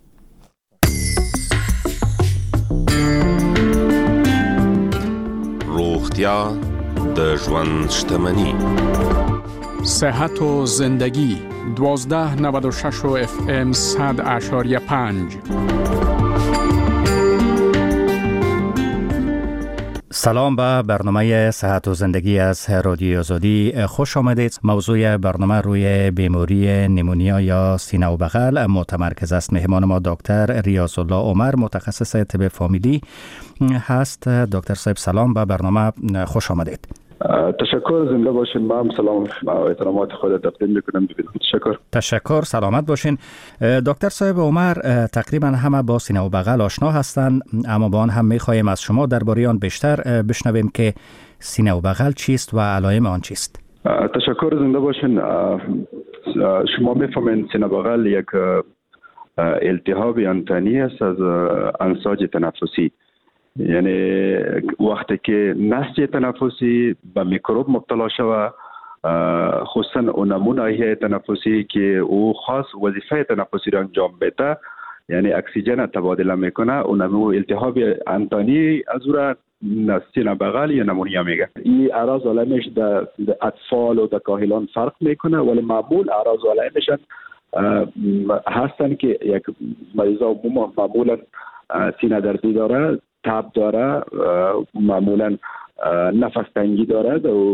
روغتیا د ژوند شتمنی. صحت و زندگی 1296 FM 100.5. سلام به برنامه صحت و زندگی از رادیو آزادی خوش آمدید. موضوع برنامه روی بیماری نیمونیا یا سینه و بغل متمرکز است. مهمان ما دکتر ریاض الله عمر، متخصص طب فامیلی هست. دکتر صاحب سلام، به برنامه خوش آمدید. تشکر، زنده باشین. ما هم سلام و احترامات خود تقدیم میکنم. تشکر، سلامت باشین. دکتر صاحب عمر، تقریبا همه با سینه و بغل آشنا هستند، اما با آن هم میخواهیم از شما درباره آن بیشتر بشنویم که سینه و بغل چیست و علائم آن چیست. تشکر، زنده باشین. شما میفهمین سینه بغل یک التهاب انتانی است از انساج تنفسی. یعنی وقتی که نسج تنفسی به میکروب مبتلا شود، خصوصا اون نمونه تنفسی که او خاص وظیفه تنفسی را انجام بده، یعنی اکسیژن تبادله میکنه، اون التهاب انتانی از او را سینه بغل یا نمونیا میگه. این اعراض و علائمش در اطفال و در کاهلان فرق میکنه، ولی معمول اعراض و علائمش هستن که یک مریضا معمولا سینه دردی داره، تب داره، معمولا نفس تنگی داره و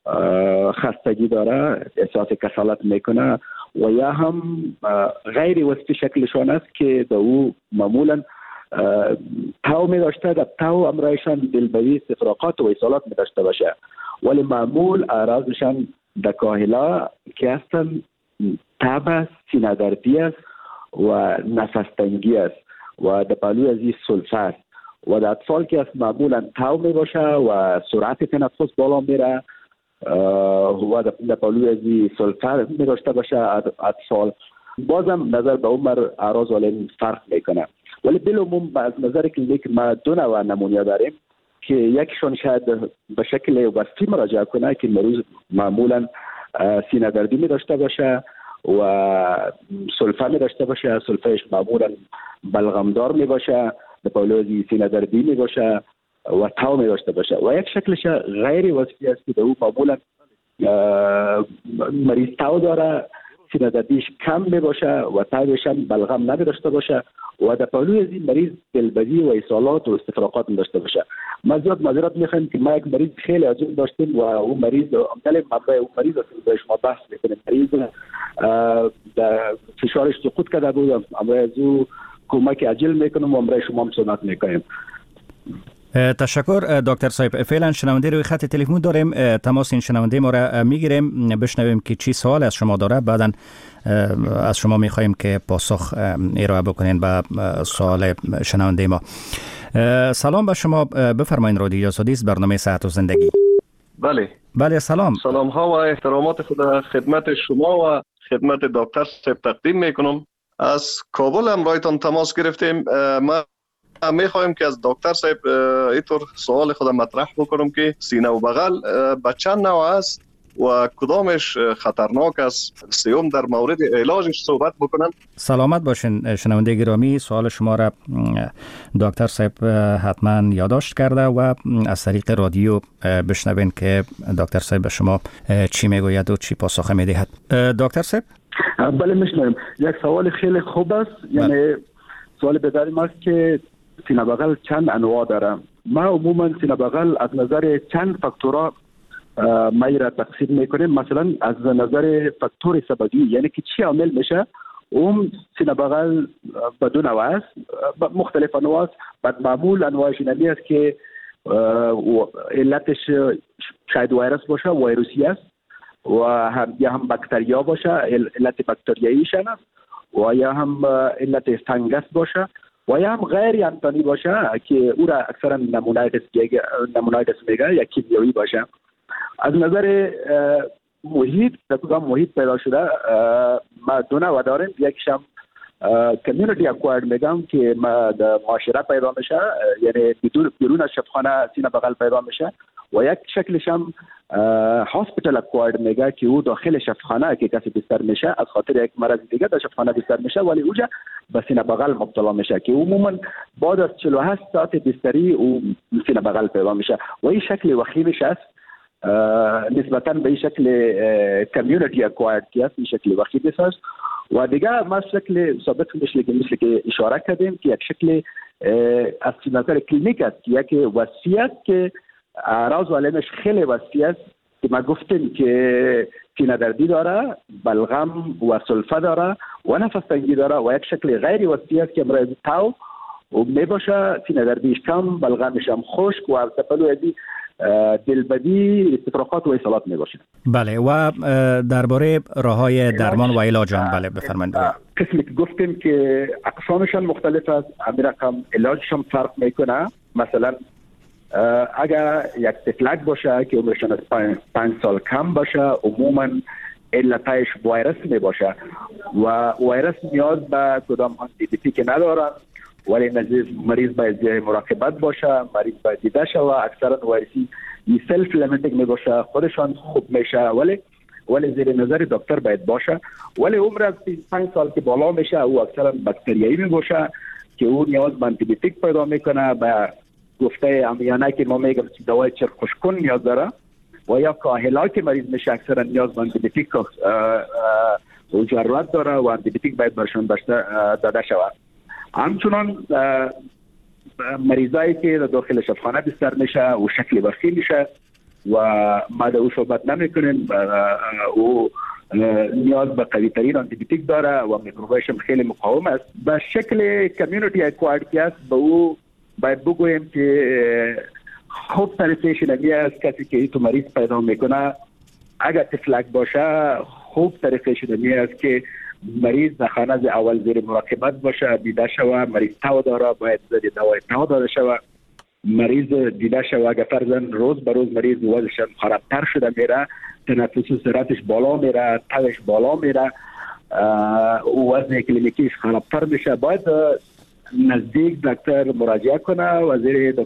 خستگی داره، احساس کسالت میکنه و یا هم غیر وصفی شکلشان است که در او معمولا تاو می داشته، در تاو امرایشان دلبری استفراقات و ایصالات می داشته باشه، ولی معمول اعراضشان در کاهلا که هستن تب، سینه دردی است و نفس تنگی است و در پهلوی از این سلفه است و در اطفال که است معمولا تاو می باشه و سرعت تنفس بالا میره و در پهلوی از این سلفه می داشته باشه اطفال. بازم نظر به عمر اعراض والین فرق میکنه، ولی بالعموم از نظر کلینیک ما دو نوع نمونیا داریم که یکشون شاید به شکل وصفی مراجعه کنه که مریض معمولا سینه دردی می داشته باشه و سلفه می داشته باشه، سلفهش معمولا بلغمدار می باشه، در پهلوی سینه دردی می باشه و تاو می داشته باشه و یک شکلش غیر وصفی است که در او معمولا مریض تاو داره، سینه دردیش کم می باشه و تاوش هم بلغم نمی داشته باشه و در پهلوی از این مریض دلبری و ایصالات و استفراقات می داشته باشه. ما زیاد معذرت میخوایم که ما یک مریض خیلی عجیب داشتیم و اون مریض عمدل مبرای اون مریض است که شما بحث میکنیم، مریض در فشارش سقوط کرده بود، امرای از او کمک عاجل میکنم و امرای شما هم صحبت میکنیم. تشکر دکتر صاحب. فعلا شنونده روی خط تلفن داریم، تماس این شنونده ما را میگیریم، بشنویم که چی سوال از شما داره، بعدا از شما میخواهیم که پاسخ ارائه بکنین به سوال شنونده ما. سلام به شما، بفرمایید. رادیو آزادی است، برنامه صحت و زندگی. بله سلام. سلام ها و احترامات خود خدمت شما و خدمت دکتر صاحب تقدیم میکنم. از کابل امرایتان تماس گرفتیم. ما میخوایم که از دکتر صاحب اینطور سوال خود مطرح بکنم که سینه و بغل به چند نوع است و کدامش خطرناک است، سیوم در مورد علاجش صحبت بکنن. سلامت باشین شنونده گرامی، سوال شما را دکتر صاحب حتما یادداشت کرده و از طریق رادیو بشنوین که دکتر صاحب به شما چی میگوید و چی پاسخ میدهد. دکتر صاحب؟ بله میشنویم. یک سوال خیلی خوب است. یعنی سوال بداریم است که سینه بغل چند انواع داره. ما عموما سینه بغل از نظر چند فاکتورها ما را تقسیم میکنیم. مثلا از نظر فاکتور سببی، یعنی که چی عامل میشه، اون سینه بغل به دو نوع است، مختلف انواع است. بعد معمول انواعش اینمی است که علتش شاید ویروس باشه، ویروسی است و هم باکتریا باشه، علت باکتریاییش است و یا هم علت فنگس باشه و یا هم غیر انتانی باشه که او را اکثرا نمونایتس میگه یا کیمیایی باشه. از نظر محیط، در کدام محیط پیدا شده، ما دو نوع داریم. یکیش هم کمیونیتی اکوارد میگم که ما در معاشره پیدا میشه، یعنی بیرون از شفاخانه سینه بغل پیدا میشه و یک شکلش هم هاسپیتال اکوارد میگه که او داخل شفاخانه که کسی بستر میشه از خاطر یک مرض دیگه در شفاخانه بستر میشه ولی اوجا به سینه بغل مبتلا میشه که عموما بعد از 48 ساعت بستری او سینه بغل پیدا میشه و این شکل وخیمش است نسبتا به این شکل کمیونیتی اکوارد که است، این شکل وخیمش است. و دیگه ما شکل سابق مثل که اشاره کردیم که یک شکل از نظر کلینیک است که یک وصفی است که اعراض و علائمش خیلی وصفی است که ما گفتیم که سینه دردی داره، بلغم و سلفه داره و نفس تنگی داره و یک شکل غیر وصفی است که امراض تاو و می باشه، سینه دردیش کم، بلغمش هم خشک و تپلو ادی دلبدی، استفراقات و ایصالات می باشه. بله و درباره راه‌های درمان و علاج هم بله بفرمایید. قسمی که گفتیم که اقسامشان مختلف است، همین رقم علاجشان فرق میکنه. مثلا اگر یک تفلک باشه که عمرشان از 5 سال کم باشه، عموما علتش ویروس می باشه و ویروس نیاز به کدام آنتیبیوتیک ندارن ولی مریض باید مراقبت باشه، مریض باید دیده شه و اکثرا ویروسی سلف لیمیتینگ می باشه، خودشان خوب میشه ولی زیر نظر دکتر باید باشه. ولی عمر از 5 سال که بالا میشه او اکثرا باکتریایی می باشه که او نیاز به آنتیبیوتیک پیدا میکنه، به گفته عامیانه که ما میگم دوای چرخ خشک‌کن نیاز داره و یا کاهلا که مریض میشه اکثرا نیاز به آنتیبیوتیک و ضرورت داره و آنتیبیوتیک باید برشون داده شود. همچنان مریضایی که داخل شفاخانه بستر میشه و شکل وخیم میشه و ما در او صحبت نمیکنیم. او نیاز به قوی ترین آنتیبیوتیک داره و میکروبایش هم خیلی مقاوم است. به شکل کمیونیتی اکوارد است، به او باید بگوییم که خوب تعریفش نمی است. کسی که تو مریض پیدا میکنه اگر تفلک باشه خوب تعریفش نمی است که مریض در خانه از اول زیر مراقبت باشه، دیده شوه مریض تاو داره باید دوای تاو داده شوه. مریض دیده شوه اگر فرضاً روز به روز مریض وضعش خرابتر شده میره، تنفسی سرعتش بالا میره، تبش بالا میره، وزن کلینیکیش خرابتر میشه، باید نزدیک دکتر مراجعه کنه و زیر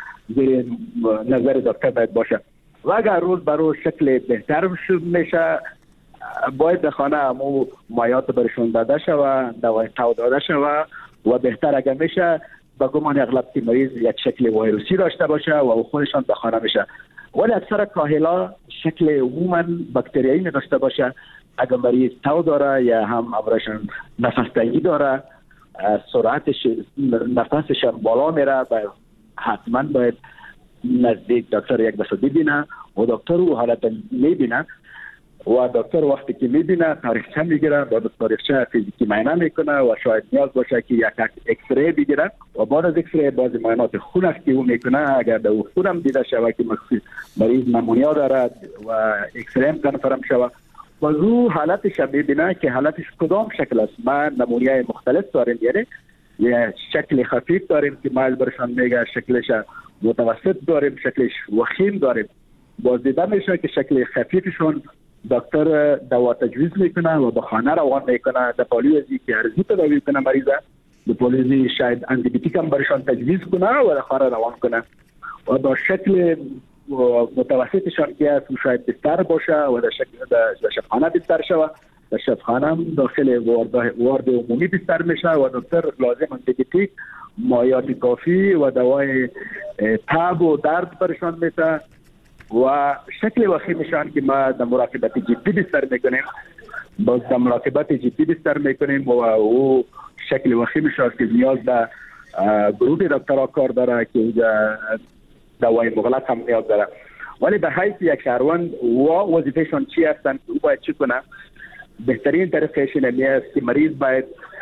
نظر دکتر باید باشه. و اگر روز به روز شکل بهتر میشه باید در خانه همو مایات برشون داده شوه، دوای تاو داده شوه و بهتر اگر میشه با گمان اغلب که مریض یک شکل ویروسی داشته باشه و خودشان به خانه میشه. ولی اکثر کاهلا شکل عموما باکتریایی داشته باشه. اگر مریض تاو داره یا هم امرشان نفس تنگی داره، سرعتش نفسش بالا میره، حتما باید نزدیک دکتر یک دفعه ببینه و دکتر او حالت میبینه و دکتر وقتی که میبینه تاریخچه میگیره، بعد تاریخچه فیزیکی معاینه میکنه و شاید نیاز باشه که یک اکسری بگیره و بعد از اکسری بعضی معاینات خون است که او میکنه. اگر در خون هم دیده شود که مریض نمونیا دارد و اکسری هم کنفرم شود و او حالتش میبینه که حالتش کدام شکل است. ما نمونیای مختلف داریم، یعنی یه شکل خفیف داریم که ما برشان میگه، شکلش متوسط داریم، شکلش وخیم داریم. باز دیده میشه که شکل خفیفشون دکتر دوا تجویز میکنه و به خانه روان میکنه. در پالیوزی که ارزی تداوی کنه مریضه، در پالیوزی شاید آنتیبیوتیک هم برشان تجویز کنه و در خانه روان کنه. و با شکل متوسطشان که است شاید بستر باشه و در شبخانه بستر شوه. در شبخانه هم داخل وارد عمومی بستر میشه و دکتر لازم آنتیبیوتیک، مایات کافی و دوای تب و درد برشان میده و شکل وخیمشان که ما در مراقبت جدی بستر میکنیم. باز در مراقبت جدی بستر میکنیم و او شکل وخیمشان که نیاز به گروه دکترها کار داره که اینجا دوای مغلق هم نیاز داره. ولی به حیث یک شهروند و وظیفهشان چی هستن، او باید چی کنه؟ بهترین طریقش اینه است که مریض باید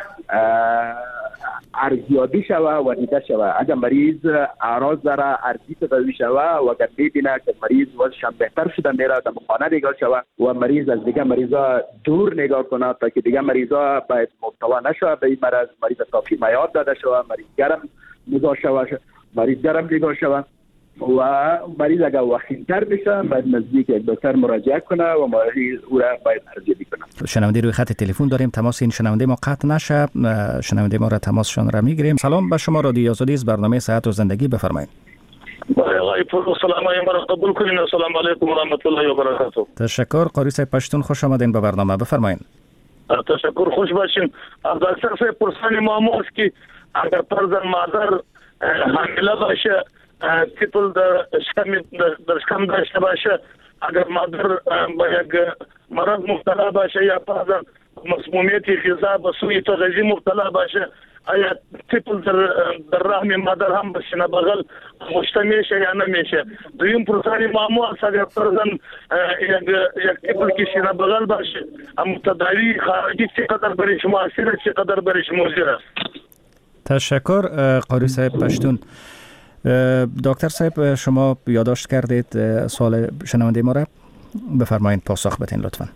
ارزیابی شوه و دیده شوه. اگر مریض اعراض داره ارزی تداوی شوه و اگر ببینه که مریض وضعش بهتر شده میره در خانه نگاه شوه و مریض از دیگه مریضا دور نگاه کنه تا که دیگه مریضا باید مبتلا نشوه به این مرض. مریض کافی مایات داده شوه، مریض گرم نگاه شوه، مریض گرم نگاه شوه و مریض اگر وخیم‌تر بشه باید نزدیک یک دکتر مراجعه کنه و مریض او را باید ارزیابی کنه. شنونده روی خط تلفن داریم، تماس این شنونده ما قطع نشه. شنونده ما را تماسشان را میگیریم. سلام به شما، رادیو آزادی از برنامه صحت و زندگی، بفرمایید. سلام علیکم، قبول کنین. السلام علیکم و رحمت الله و برکاته. تشکر. قاری صاحب پشتون، خوش آمدین به برنامه، بفرمایید. تشکر، خوش باشین. دکتر صاحب پرسانی ما است که اگر فرزند مادر حامله باشه، تیپل در شکم داشته باشه، اگر مادر با یک مرض مبتلا باشه یا فرزند مسمومیت غذا به سوی تغذیه مبتلا باشه، آیا تیپل در رحم مادر هم به سینه بغل مشته میشه یا نمیشه؟ دویم پرسانی ما است اگر فرزند یک تیپل که سینه بغل باشه، اما تداوی خارجی چقدر برش مؤثر، چقدر برش مضر است؟ تشکر قاری صاحب پشتون. دکتر صاحب شما یادداشت کردید سوال شنونده ما را، بفرمایید پاسخ بدین لطفا.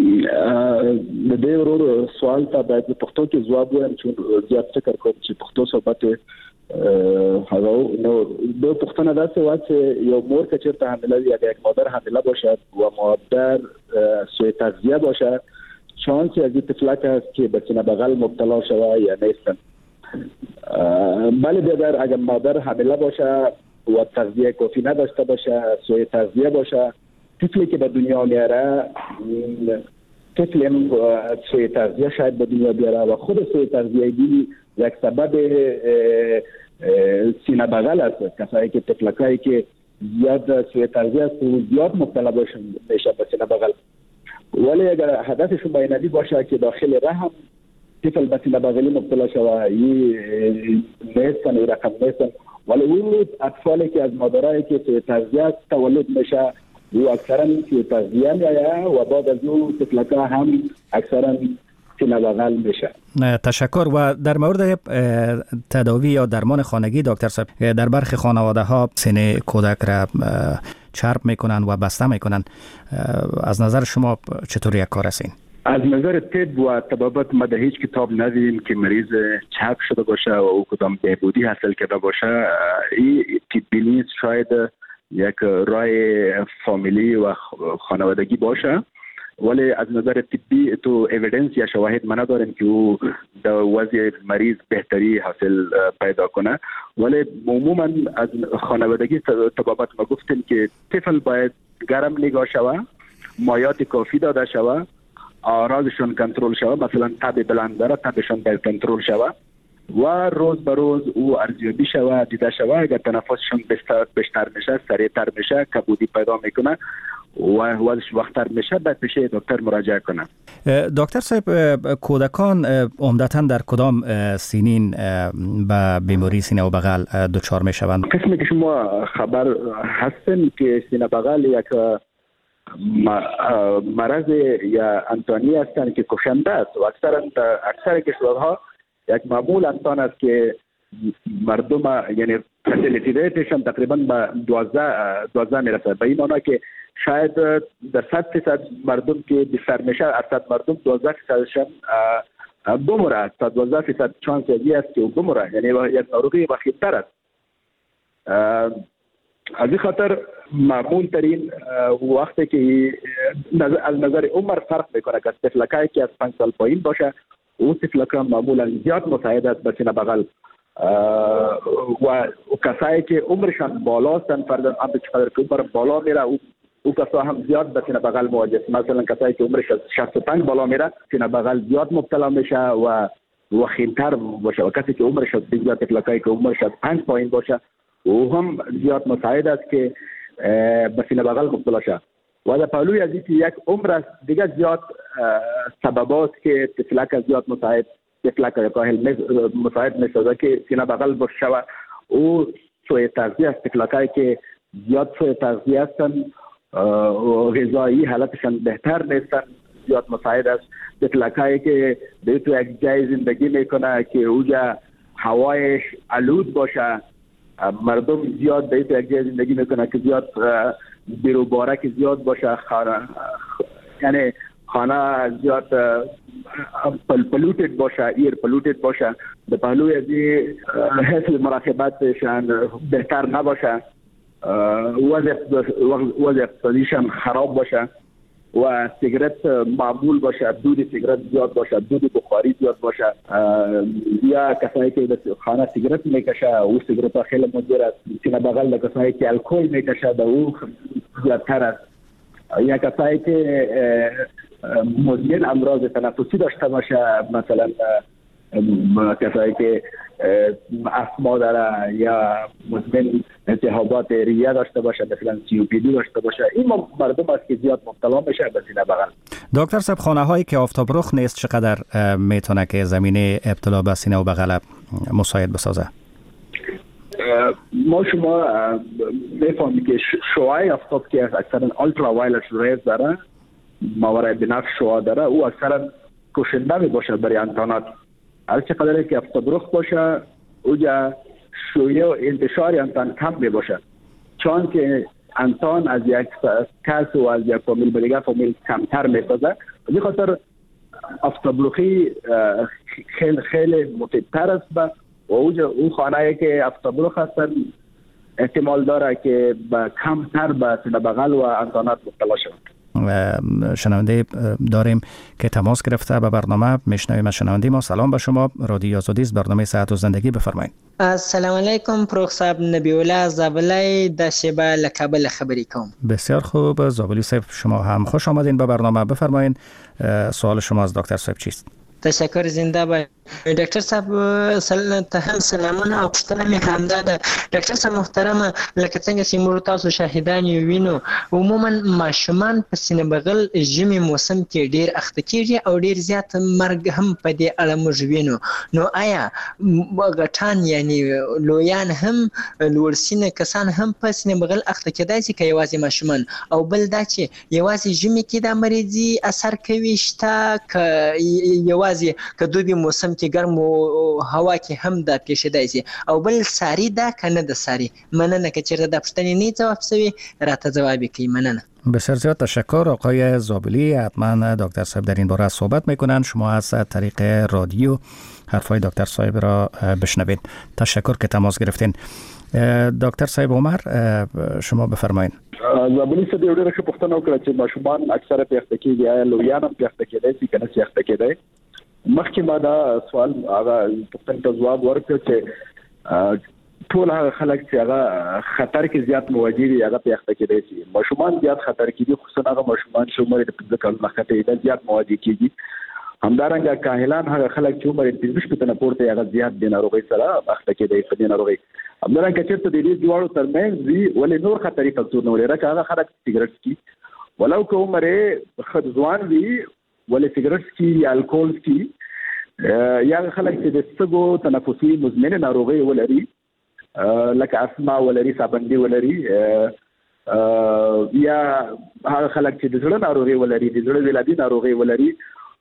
د دې ورور سوال ته باید په پښتو کې ځواب وایم چې زیات فکر کوم چې پښتو صحبت هغه نو د پښتنه داسې و چې یو مور که چېرته حامله وي یا یک مادر حامله باشد و مادر سوء تغذیه باشد، شانس از این طفلک است که به سینه بغل مبتلا شود یا نیستن. بله بیادر اگر مادر حامله باشه و تغذیه کافی نداشته باشه، سوء تغذیه باشه، طفلی که به دنیا میاره طفلی هم سوء تغذیه شاید به دنیا بیاره و خود سوء تغذیه‌گی یک سبب سینه بغل است. کسایی که طفلکایی که زیاد سوء تغذیه است و زیاد مبتلا میشه به سینه بغل. ولی اگر هدفشون بینادی باشه که داخل رحم طفل به سینه بغلی مبتلا شود، نیستن، این رقم نیستن. ولی اون اطفالی که از مادرایی که سوء تغذیه تولد میشه او اکثرا که تغذیه میایه و بعد از او طفلکا هم اکثرا سینه بغل میشه. تشکر. و در مورد تداوی یا درمان خانگی دکتر صاحب، در برخی خانواده ها سینه کودک را چرب میکنن و بسته میکنن، از نظر شما چطور یک کار است این؟ از نظر طب و طبابت ما در هیچ کتاب ندیدیم که مریض چرب شده باشه و او کدام بهبودی حاصل کرده باشه. این طبی نیست، شاید یک رای فامیلی و خانوادگی باشه، ولی از نظر طبی تو اویدنس یا شواهد ما نداریم که او در وضع مریض بهتری حاصل پیدا کنه. ولی عموما از خانوادگی طبابت ما گفتیم که طفل باید گرم نگاه شوه، مایات کافی داده شوه، آرازشون کنترل شوه، مثلا تب بلند داره تبشون باید کنترل شوه و روز به روز او ارزیابی شوه، دیده شوه. اگر تنفسشون بیشتر میشه، سریعتر میشه، کبودی پیدا میکنه و وزش وقتتر میشه، باید پیش دکتر مراجعه کنه. دکتر صاحب، کودکان عمدتاً در کدام سنین به بیماری سینه و بغل دچار میشوند؟ قسمی که شما خبر هستین که سینه بغل یک مرض یا انتانی هستند که کشنده است و اکثر کشورها یک معمول انتان است که مردم یعنی فسیلیتی ریتشان تقریبا به 12 میرسه. به این معنی که شاید در 100% مردم که بسر میشه، 100 مردم 12%شان بمره، تا 12% چانس است که بمره، یعنی یک ناروغی وخیم‌تر است. از این خاطر معمول ترین وقتی که از نظر عمر فرق میکنه که طفلکایی که از 5 سال پایین باشه، او طفلکا معمولا زیاد مساعد است به سینه بغل و کسایی که عمرشان بالا هستند، فرضاً چقدر که عمر بالا میره او کسا هم زیاد به سینه بغل مواجه است. مثلا کسایی که عمرش از 65 بالا میره، سینه بغل زیاد مبتلا میشه و وخیم‌تر باشه، و کسی که عمرش از زیاد طفلکایی که عمرش از 5 پایین باشه او هم زیاد مساعد است که به سینه بغل مبتلا شه. و در پهلوی از اینکه یک عمر است دیگه زیاد سببات که طفلک زیاد مساعد میسازه که سینه بغل باشه و او سوء تغذیه است. طفلکایی که زیاد سوء تغذیه هستن، غذایی حالتشان بهتر نیستن، زیاد مساعد است. طفلکایی که به تو یک جای زندگی میکنه که اوجا هوایش آلود باشه، مردم زیاد به یک جای زندگی میکنه که زیاد بیروبارک زیاد باشه، یعنی خانه زیاد پلوتد باشه، ایر پلوتد باشه، به پهلوی از حفظ مراقبتشان بهتر نباشه، وضع اقتصادیشان خراب باشه و سیگرت معمول باشه، دود سیگرت زیاد باشه، دود بخاری زیاد باشه، یا کسایی که در خانه سیگرت میکشه او سیگرت ها خیلی مضر است. سینه بغل در کسایی که الکل میکشه در او زیادتر است، یا کسایی که مزمن امراض تنفسی داشته باشه، مثلا کسایی که استما داره یا مزمن التهابات ریه داشته باشه، مثلا COPD داشته باشه، این مردم است که زیاد مبتلا میشه به سینه بغل. دکتر صاحب، خانه هایی که آفتاب رخ نیست چقدر میتونه که زمینه ابتلا به سینه و بغل مساعد بسازه؟ ما شما میفهمیم که شعاع آفتاب که اکثرا الترا وایلت ریز داره، ماورای بنفش شعاع داره، او اکثرا کشنده می باشه برای انتانات. هر چقدر که آفتاب رخ باشه اوجا شویه و انتشار انتان کم می باشه، چون که انتان از یک کس و از یک فامیل به دیگه فامیل کمتر می سازه. به خاطر آفتاب رخی خیلی مفیدتر است و اون خانه‌ای که آفتاب رخ هستن احتمال داره که با کمتر به سینه بغل و انتانات مبتلا شوند. شنونده داریم که تماس گرفته به برنامه. میشنویم شنونده ما. سلام به شما، رادیو آزادی است، برنامه صحت و زندگی، بفرمایید. السلام علیکم، پروخ صاحب نبی الله زابلی د شیبه لکابل خبری کوم. بسیار خوب زابلی صاحب، شما هم خوش آمدین به برنامه، بفرمایید سوال شما از دکتر صاحب چیست؟ تشکر، زنده باشید. ډاکټر صاحب ته هم سلامونه او پوښتنه مې همدا ده. ډاکټر صاحب محترمه، لکه څنګه چې موږ تاسو شاهدان یو وینو، عموما ماشومان په سینه بغل ژمي موسم کې ډیر اخته کیږي او ډیر زیات مرګ هم په دې اړه موږ وینو. نو آیا غټان یعنی لویان هم لوړ سینه کسان هم په سینه بغل اخته کېدای شي که یوازې ماشومان؟ او بل دا چې یوازې ژمي کې دا مریضي اثر کوي شته که یوازې که دوبي موسم کې ګرم هوا کې هم دا پیښیدای شي؟ او بل ساری دا که نه د ساری؟ مننه. که چیرته دا پوښتنې نه جواب شوي راته جواب کړئ. مننه. بسیار زیاد تشکر آقای زابلی. حتما دکتر صاحب در این باره صحبت میکنن. شما از طریق رادیو حرفای دکتر صاحب را بشنوید. تشکر که تماس گرفتین. دکتر صاحب عمر شما بفرمایید. زابلی صاحب یو ډېره ښه پوښتنه وکړه چې ماشومان اکثره پیښته کېږي، آیا لویان هم پیښته کېدای شي که نه پیښته کېدای؟ مخکې ما دا سوال هغه پوښتنې ته ځواب ورکړ چې ټول هغه خلک چې هغه خطر کې زیات مواجه دي هغه پیښته کېدای شي. ماشومان زیات خطر کې دي، خصوصا هغه ماشومان چې عمر یې 15 کلونو نه ښکته وي زیات مواجه کېږي. همدارنګه کاهلان هغه خلک چې عمر یې 15 شپېته نه پورته هغه زیات د ناروغۍ سره اخته کېدای په دې ناروغۍ. همدارنګه چېرته د دې دواړو ترمنځ وي ولې نور خطري فکتورونه ولري، که هغه خلک سیګرټ څکي ولو که عمر یې ځوان وي ولې سیګرټ څکي یا الکول څکي، یا هغه خلک چې د سږو تنفسي مزمنې ناروغۍ ولري لکه اسما ولري، سابندي ولري، یا هغه خلک چې د زړه ناروغي ولري، د زړه ولادي ناروغي ولري،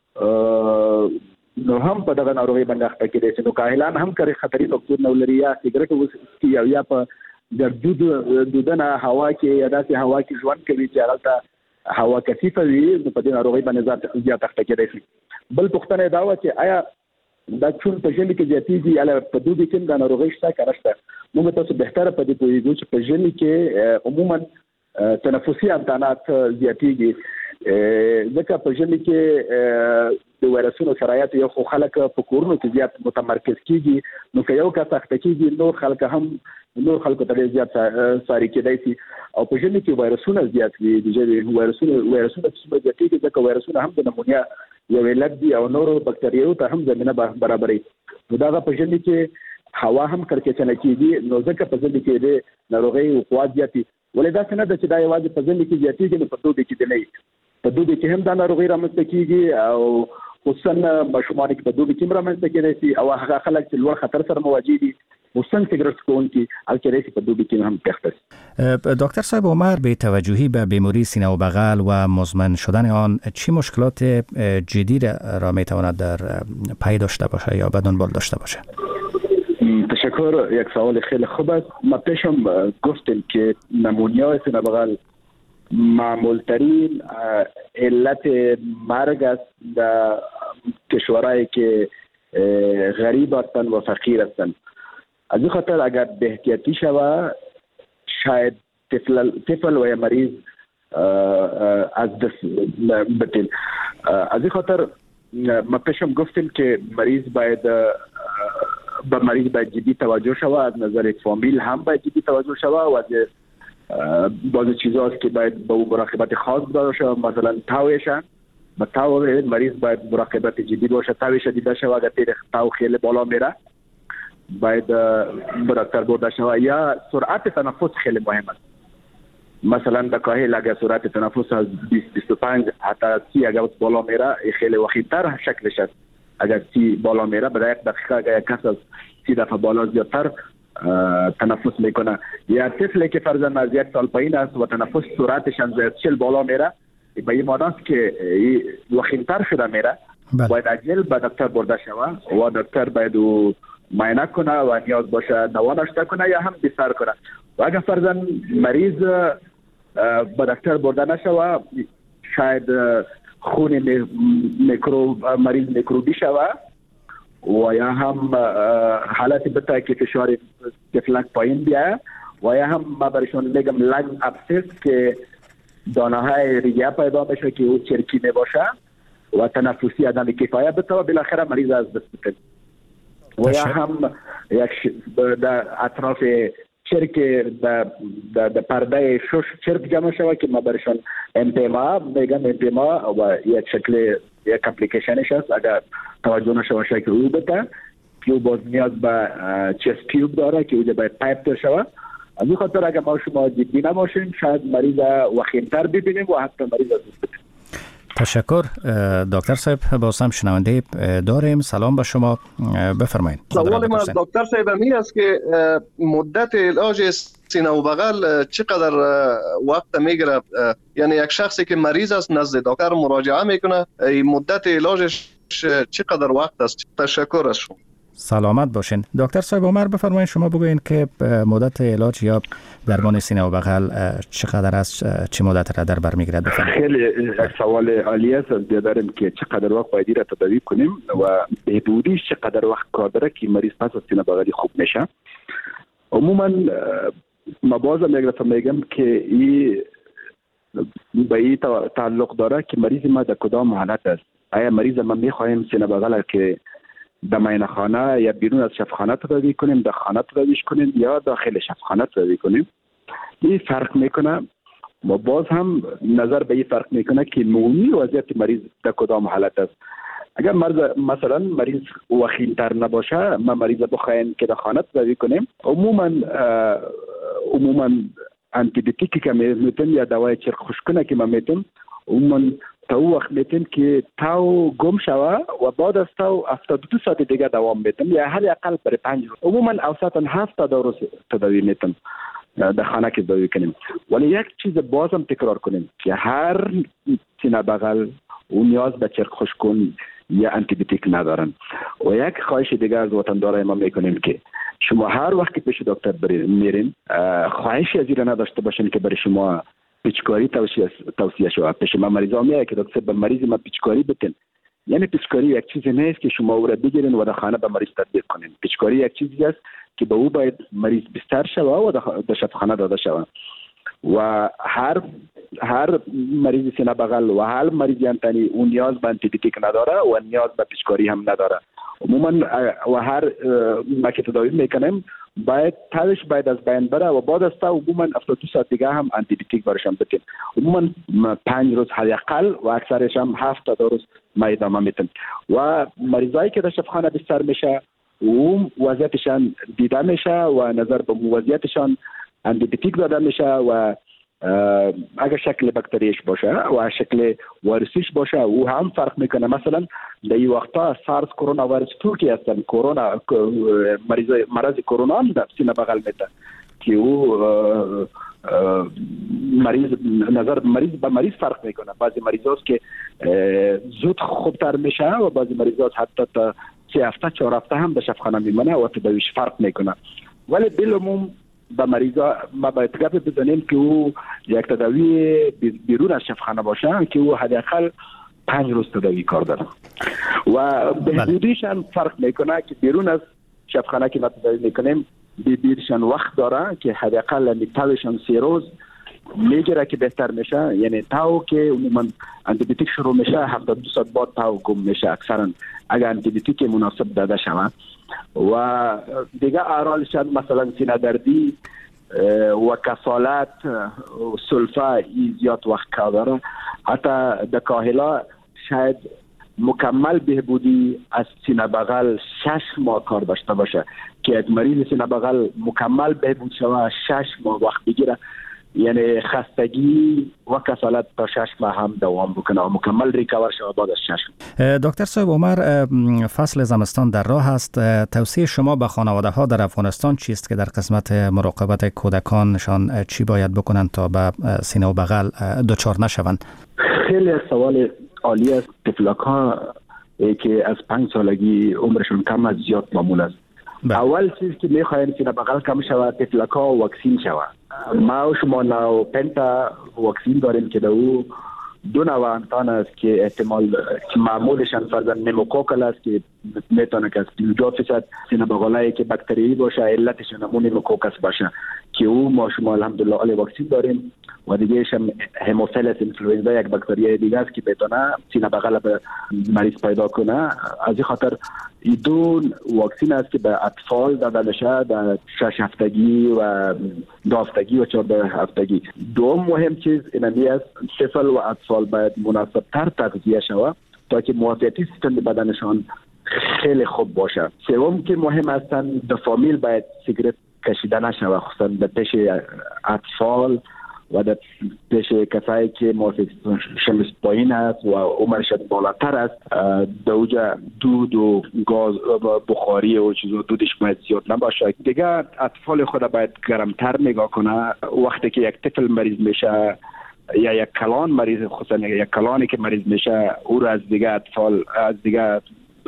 نو هم په دغه ناروغي باندې اخته کېدای شي. نو کاهلان هم کړي خطري فکتورونه ولري، یا سیګرټ وڅکي یا په دودنه هوا کې یا داسې هوا کې ژوند کوي چې هغه هوا کثیفه وي، نو په دې ناروغي باندې زیات اخته کېدای شي. بل پوښتنه دا و چې آیا دا چون په ژمي کې زیاتېږي یا په دوبي کې دا ناروغي شته که نشته؟ موږ تاسو بهتره په دې پوهېږو چې په ژمي کې عموما تنفسي امکانات زیاتېږي، ځکه په ژمي کې د وایرسونو سرایت یو خو خلک په کورونو کې زیات متمرکز کېږي، نو که یو کس اخته کېږي نور خلکو ته ډېر زیات ساري کېدای شي. او په ژمي کې وایرسونه زیات وي، د ژمي وایرسونه څومره زیاتېږي ځکه وایرسونه هم د نمونیا یو علت دي او نورو بکتریاو ته هم زمینه برابروي. نو دغه په ژمي کې هوا هم کړکېچنه کېږي، نو ځکه په ژمي کې د ناروغۍ وقوع زیاتي. ولې داسې نه ده چې دا یوازې په ژمي کې زیاتېږي نو په دوبي کې د نه وي، په دوبي کې هم دا ناروغۍ رامنځته کېږي او خصوصا ماشومان کې په دوبي کې هم رامنځته کېدای شي، او هغه خلک چې لوړ خطر سره مواجه دي خصوصا سیګرټ څکونکي هغه کېدای شي په دوبي کې هم پیښته شي. دکتر صاحب عمر، به توجهی به بیماری سینه و بغل و مزمن شدن آن چه مشکلات جدی را میتواند در پی داشته باشه یا به دنبال داشته باشه؟ تشکر، یک سوال خیلی خوب است. ما پیشم گفتیم که نمونیا سینه بغل معمولترین علت مرگ است در کشورهایی که غریب هستند و فقیر هستند. از این خاطر اگر به احتیاطی شود شاید طفل و یا مریض از دست بتین. از این خاطر ما پیشم گفتیم که مریض باید جدی توجه شود، از نظر فامیل هم باید جدی توجه شود و از بعضی چیزاست که باید با مراقبت خاص داشته شود، مثلا تاویشن با تاو مریض باید مراقبت جدی باشه. تاویش دیده شود اگر تیر تاو خیلی بالا میره باید به دکتر برده شود. یا سرعت تنفس خیلی مهم است، مثلا در کاهل اگر سرعت تنفس از 20-25 حتی 30 اگر بالا میره خیلی وخیمتر شکلش است. اگر 30 بالا میره برای یک دقیقه اگر کس از 30 دفعه بالا زیادتر تنفس میکنه، یا طفلی که فرضاً از 1 سال پایین است و تنفس سرعتش از 40 بالا میره، به این معنی است که وخیمتر شده میره، باید عجل به دکتر برده شود و دکتر باید معاینه کنه و نیاز باشه نوانش کنه یا هم بیسار کنه. و اگر فرضاً مریض به دکتر برده نشود شاید خون مریض میکروبی شود و یا هم حالتی بتا که فشار طفلک پایین بیاید و یا هم ما برشون میگم لنگ ابسس که دانه های ریه پیدا بشه که او چرکی نباشه و تنفسی عدم کفایت بتا و بالاخره مریض از دست بکنه. و یا هم یک در اطراف چرک در پرده شش چرک جمع شود که ما برشون امپیما میگم، امپیما و یک شکل یک اپلیکیشنش است، اگر توجه نشود که او بده که او باز نیاز به چست تیوب داره که او باید پایپ در شود. از این خاطر اگر ما شما جدی نباشیم شاید مریض وخیمتر ببینیم و حتی مریض از دست بدیم. تشکر دکتر صاحب. باز هم شنونده داریم. سلام به شما، بفرمایید. سوال من از دکتر صاحب این است که مدت علاج سینه و بغل چقدر وقت میگیره؟ یعنی یک شخصی که مریض است نزد دکتر مراجعه میکنه، مدت علاجش چقدر وقت است؟ تشکر از شما. سلامت باشین. دکتر صاحب عمر بفرمایید شما بگوین که مدت علاج یا درمان سینه و بغل چقدر است، چه مدت را در بر میگیرد؟ بفرمایید. خیلی یک سوال عالی است. داریم که چقدر وقت باید را تداوی کنیم و بهبودیش چقدر وقت کار داره که مریض پس از سینه بغلی خوب میشه. عموما ما بازم یک دفعه میگم که این به این تعلق داره که مریض ما در کدام حالت است. آیا مریض ما میخواهیم سینه بغل که در معاینه خانه یا بیرون از شفاخانه تداوی کنیم، در خانه تداویش کنیم یا داخل شفاخانه تداوی کنیم؟ این فرق میکنه و باز هم نظر به این فرق میکنه که نوعی وضعیت مریض در کدام حالت است. اگر مثلا مریض وخیمتر نباشه، ما مریض بخوایم که در خانه تداوی کنیم، عموما انتیبیوتیکی که میتیم یا دوای چرخ خشکونه که ما میتیم عموما تا او وقت میتیم که تاو گم شوه و بعد از تاو 72 ساعت دیگه دوام میتیم یا حد اقل برای 5 روز. عموما اوسطا 7 تا روز تداوی میتیم در خانه که تداوی کنیم. ولی یک چیز بازم تکرار کنیم که هر سینه بغل او نیاز به چرخ خشکون یا انتیبیوتیک ندارن. و یک خواهش دیگه از وطندارای ما میکنیم که شما هر وقت که پیش دکتر میرین خواهشی از این نداشته باشین که برای شما پیچکاری توصیه شود. پیش ما مریضا میاد که دکتر به مریض ما پیچکاری بتین. یعنی پیچکاری یک چیزی نیست که شما او را بگیرین و در خانه به مریض تطبیق کنین. پیچکاری یک چیزی است که به او باید مریض بستر شود و در شفاخانه داده شود. و هر مریض سینه بغل و هر مریض انتنی اون نیاز به انتیبیوتیک نداره و نیاز به پیچکاری هم نداره. عموما و هر ما که تداوی میکنیم باید از بین بره و بعد از تا عموما 72 ساعت دیگه هم انتیبیوتیک برشان بدیم. عموما 5 روز حداقل و اکثرش هم 7 تا 2 روز ما ادامه میدیم. و مریضایی که در شفاخانه بستر میشه و وضعیتشان دیده میشه و نظر به وضعیتشان انتیبیوتیک داده میشه و اگر شکل بکتریش باشه و شکل ویروسیش باشه او هم فرق میکنه. مثلا در این وقتا سارس کرونا ویروس 2 که هستن کرونا مرض کرونا هم در سینه بغل میده که او مریض به مریض فرق میکنه. بعضی مریض هست که زود خوبتر میشه و بعضی مریض هست حتی تا 3 هفته 4 هفته هم به شفاخانه میمونه و تداویش فرق میکنه. ولی بالعموم با مریضا ما باید گپ بزنیم که او یک تداوی بیرون از شفاخانه باشه که او حداقل 5 روز تداوی کار داره و بهبودیش هم فرق میکنه که بیرون از شفاخانه که ما تداوی میکنیم بیشتر وقت داره که حداقل تاوشان 3 روز میگیره که بهتر میشه. یعنی تاو که عموما انتیبیوتیک شروع میشه 72 ساعت بعد تاو گم میشه اکثرا اگر انتیبیوتیک مناسب داده شود. و دیگه اعراضشان مثلا سینه دردی و کسالت و سلفه زیاد وقت کار داره. حتی در کاهلا شاید مکمل بهبودی از سینه بغل 6 ماه کار داشته باشه که یک مریض سینه بغل مکمل بهبود شوه 6 ماه وقت بگیره. یعنی خستگی و کسالت تا 6 ماه هم دوام بکنه و مکمل ریکاور شود بعد از 6 ماه. دکتر صاحب عمر، فصل زمستان در راه است. توصیه شما به خانواده ها در افغانستان چیست که در قسمت مراقبت کودکانشان چی باید بکنند تا به سینه و بغل دچار نشوند؟ خیلی سوال عالی است. طفلک ها که از 5 سالگی عمرشون کم از زیاد معمول است. اول چیز که میخوایم سینه بغل کم شود طفلک ها واکسین شود. ما و شما نو پنتا واکسین داریم که او 2 نوع انتان است که احتمال که معمولشان فرزن نیموکوکل است که میتونه که از 50% سینه بغلایی که باکتری باشه علتشان همون نیموکوکس باشه که او ما شما الحمدلله علی واکسین داریم. و دیگهش هم هموفیلس اینفلوئنزا یک باکتری دیگه است که بتونه سینه بغل به مریض پیدا کنه. از این خاطر این 2 واکسین است که به اطفال داده میشه در 6 هفتگی و 2 هفتگی و 14 هفتگی. دوم مهم چیز اینمی است طفل و اطفال باید مناسب تر تغذیه شود تا که موافقیت سیستم بدنشان خیلی خوب باشه. سوم که مهم هستن در فامیل باید سیگرت کشیده نشه، خصوصا در پیش اطفال و در پیش کسایی که موافقیتشان پایین است و عمرشان بالاتر است. در اوجا دود و گاز و بخاری و چیزا دودش باید زیاد نباشه. دیگه اطفال خود باید گرمتر نگاه کنه. وقتی که یک طفل مریض میشه یا یک کلان مریض، خصوصا یک کلانی که مریض میشه، او را از دیگه اطفال از دیگه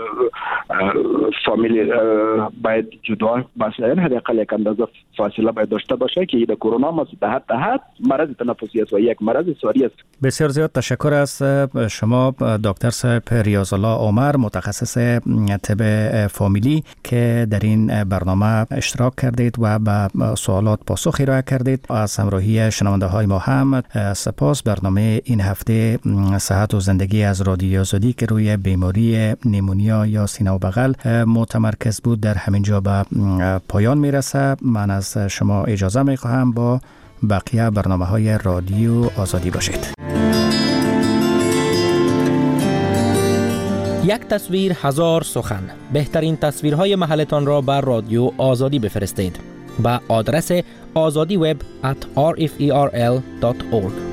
فامیلی باید جدا باشه، یعنی حداقل یک اندازه فاصله باید داشته باشه که در کرونا ما تحت مرض تنفسی است و یک مرض ساری است. بسیار زیاد تشکر از شما دکتر صاحب ریاض الله عمر، متخصص طب فامیلی که در این برنامه اشتراک کردید و به سوالات پاسخ ارائه کردید. از همراهی شنونده های ما هم سپاس. برنامه این هفته صحت و زندگی از رادیو آزادی که روی بیماری نیمونیا یا سینه و بغل متمرکز بود در همینجا به پایان میرسه. من از شما اجازه میخواهم با بقیه برنامه‌های رادیو آزادی باشید. یک تصویر هزار سخن. بهترین تصویرهای محلتان را بر رادیو آزادی بفرستید. با آدرس azadiweb@rferl.org.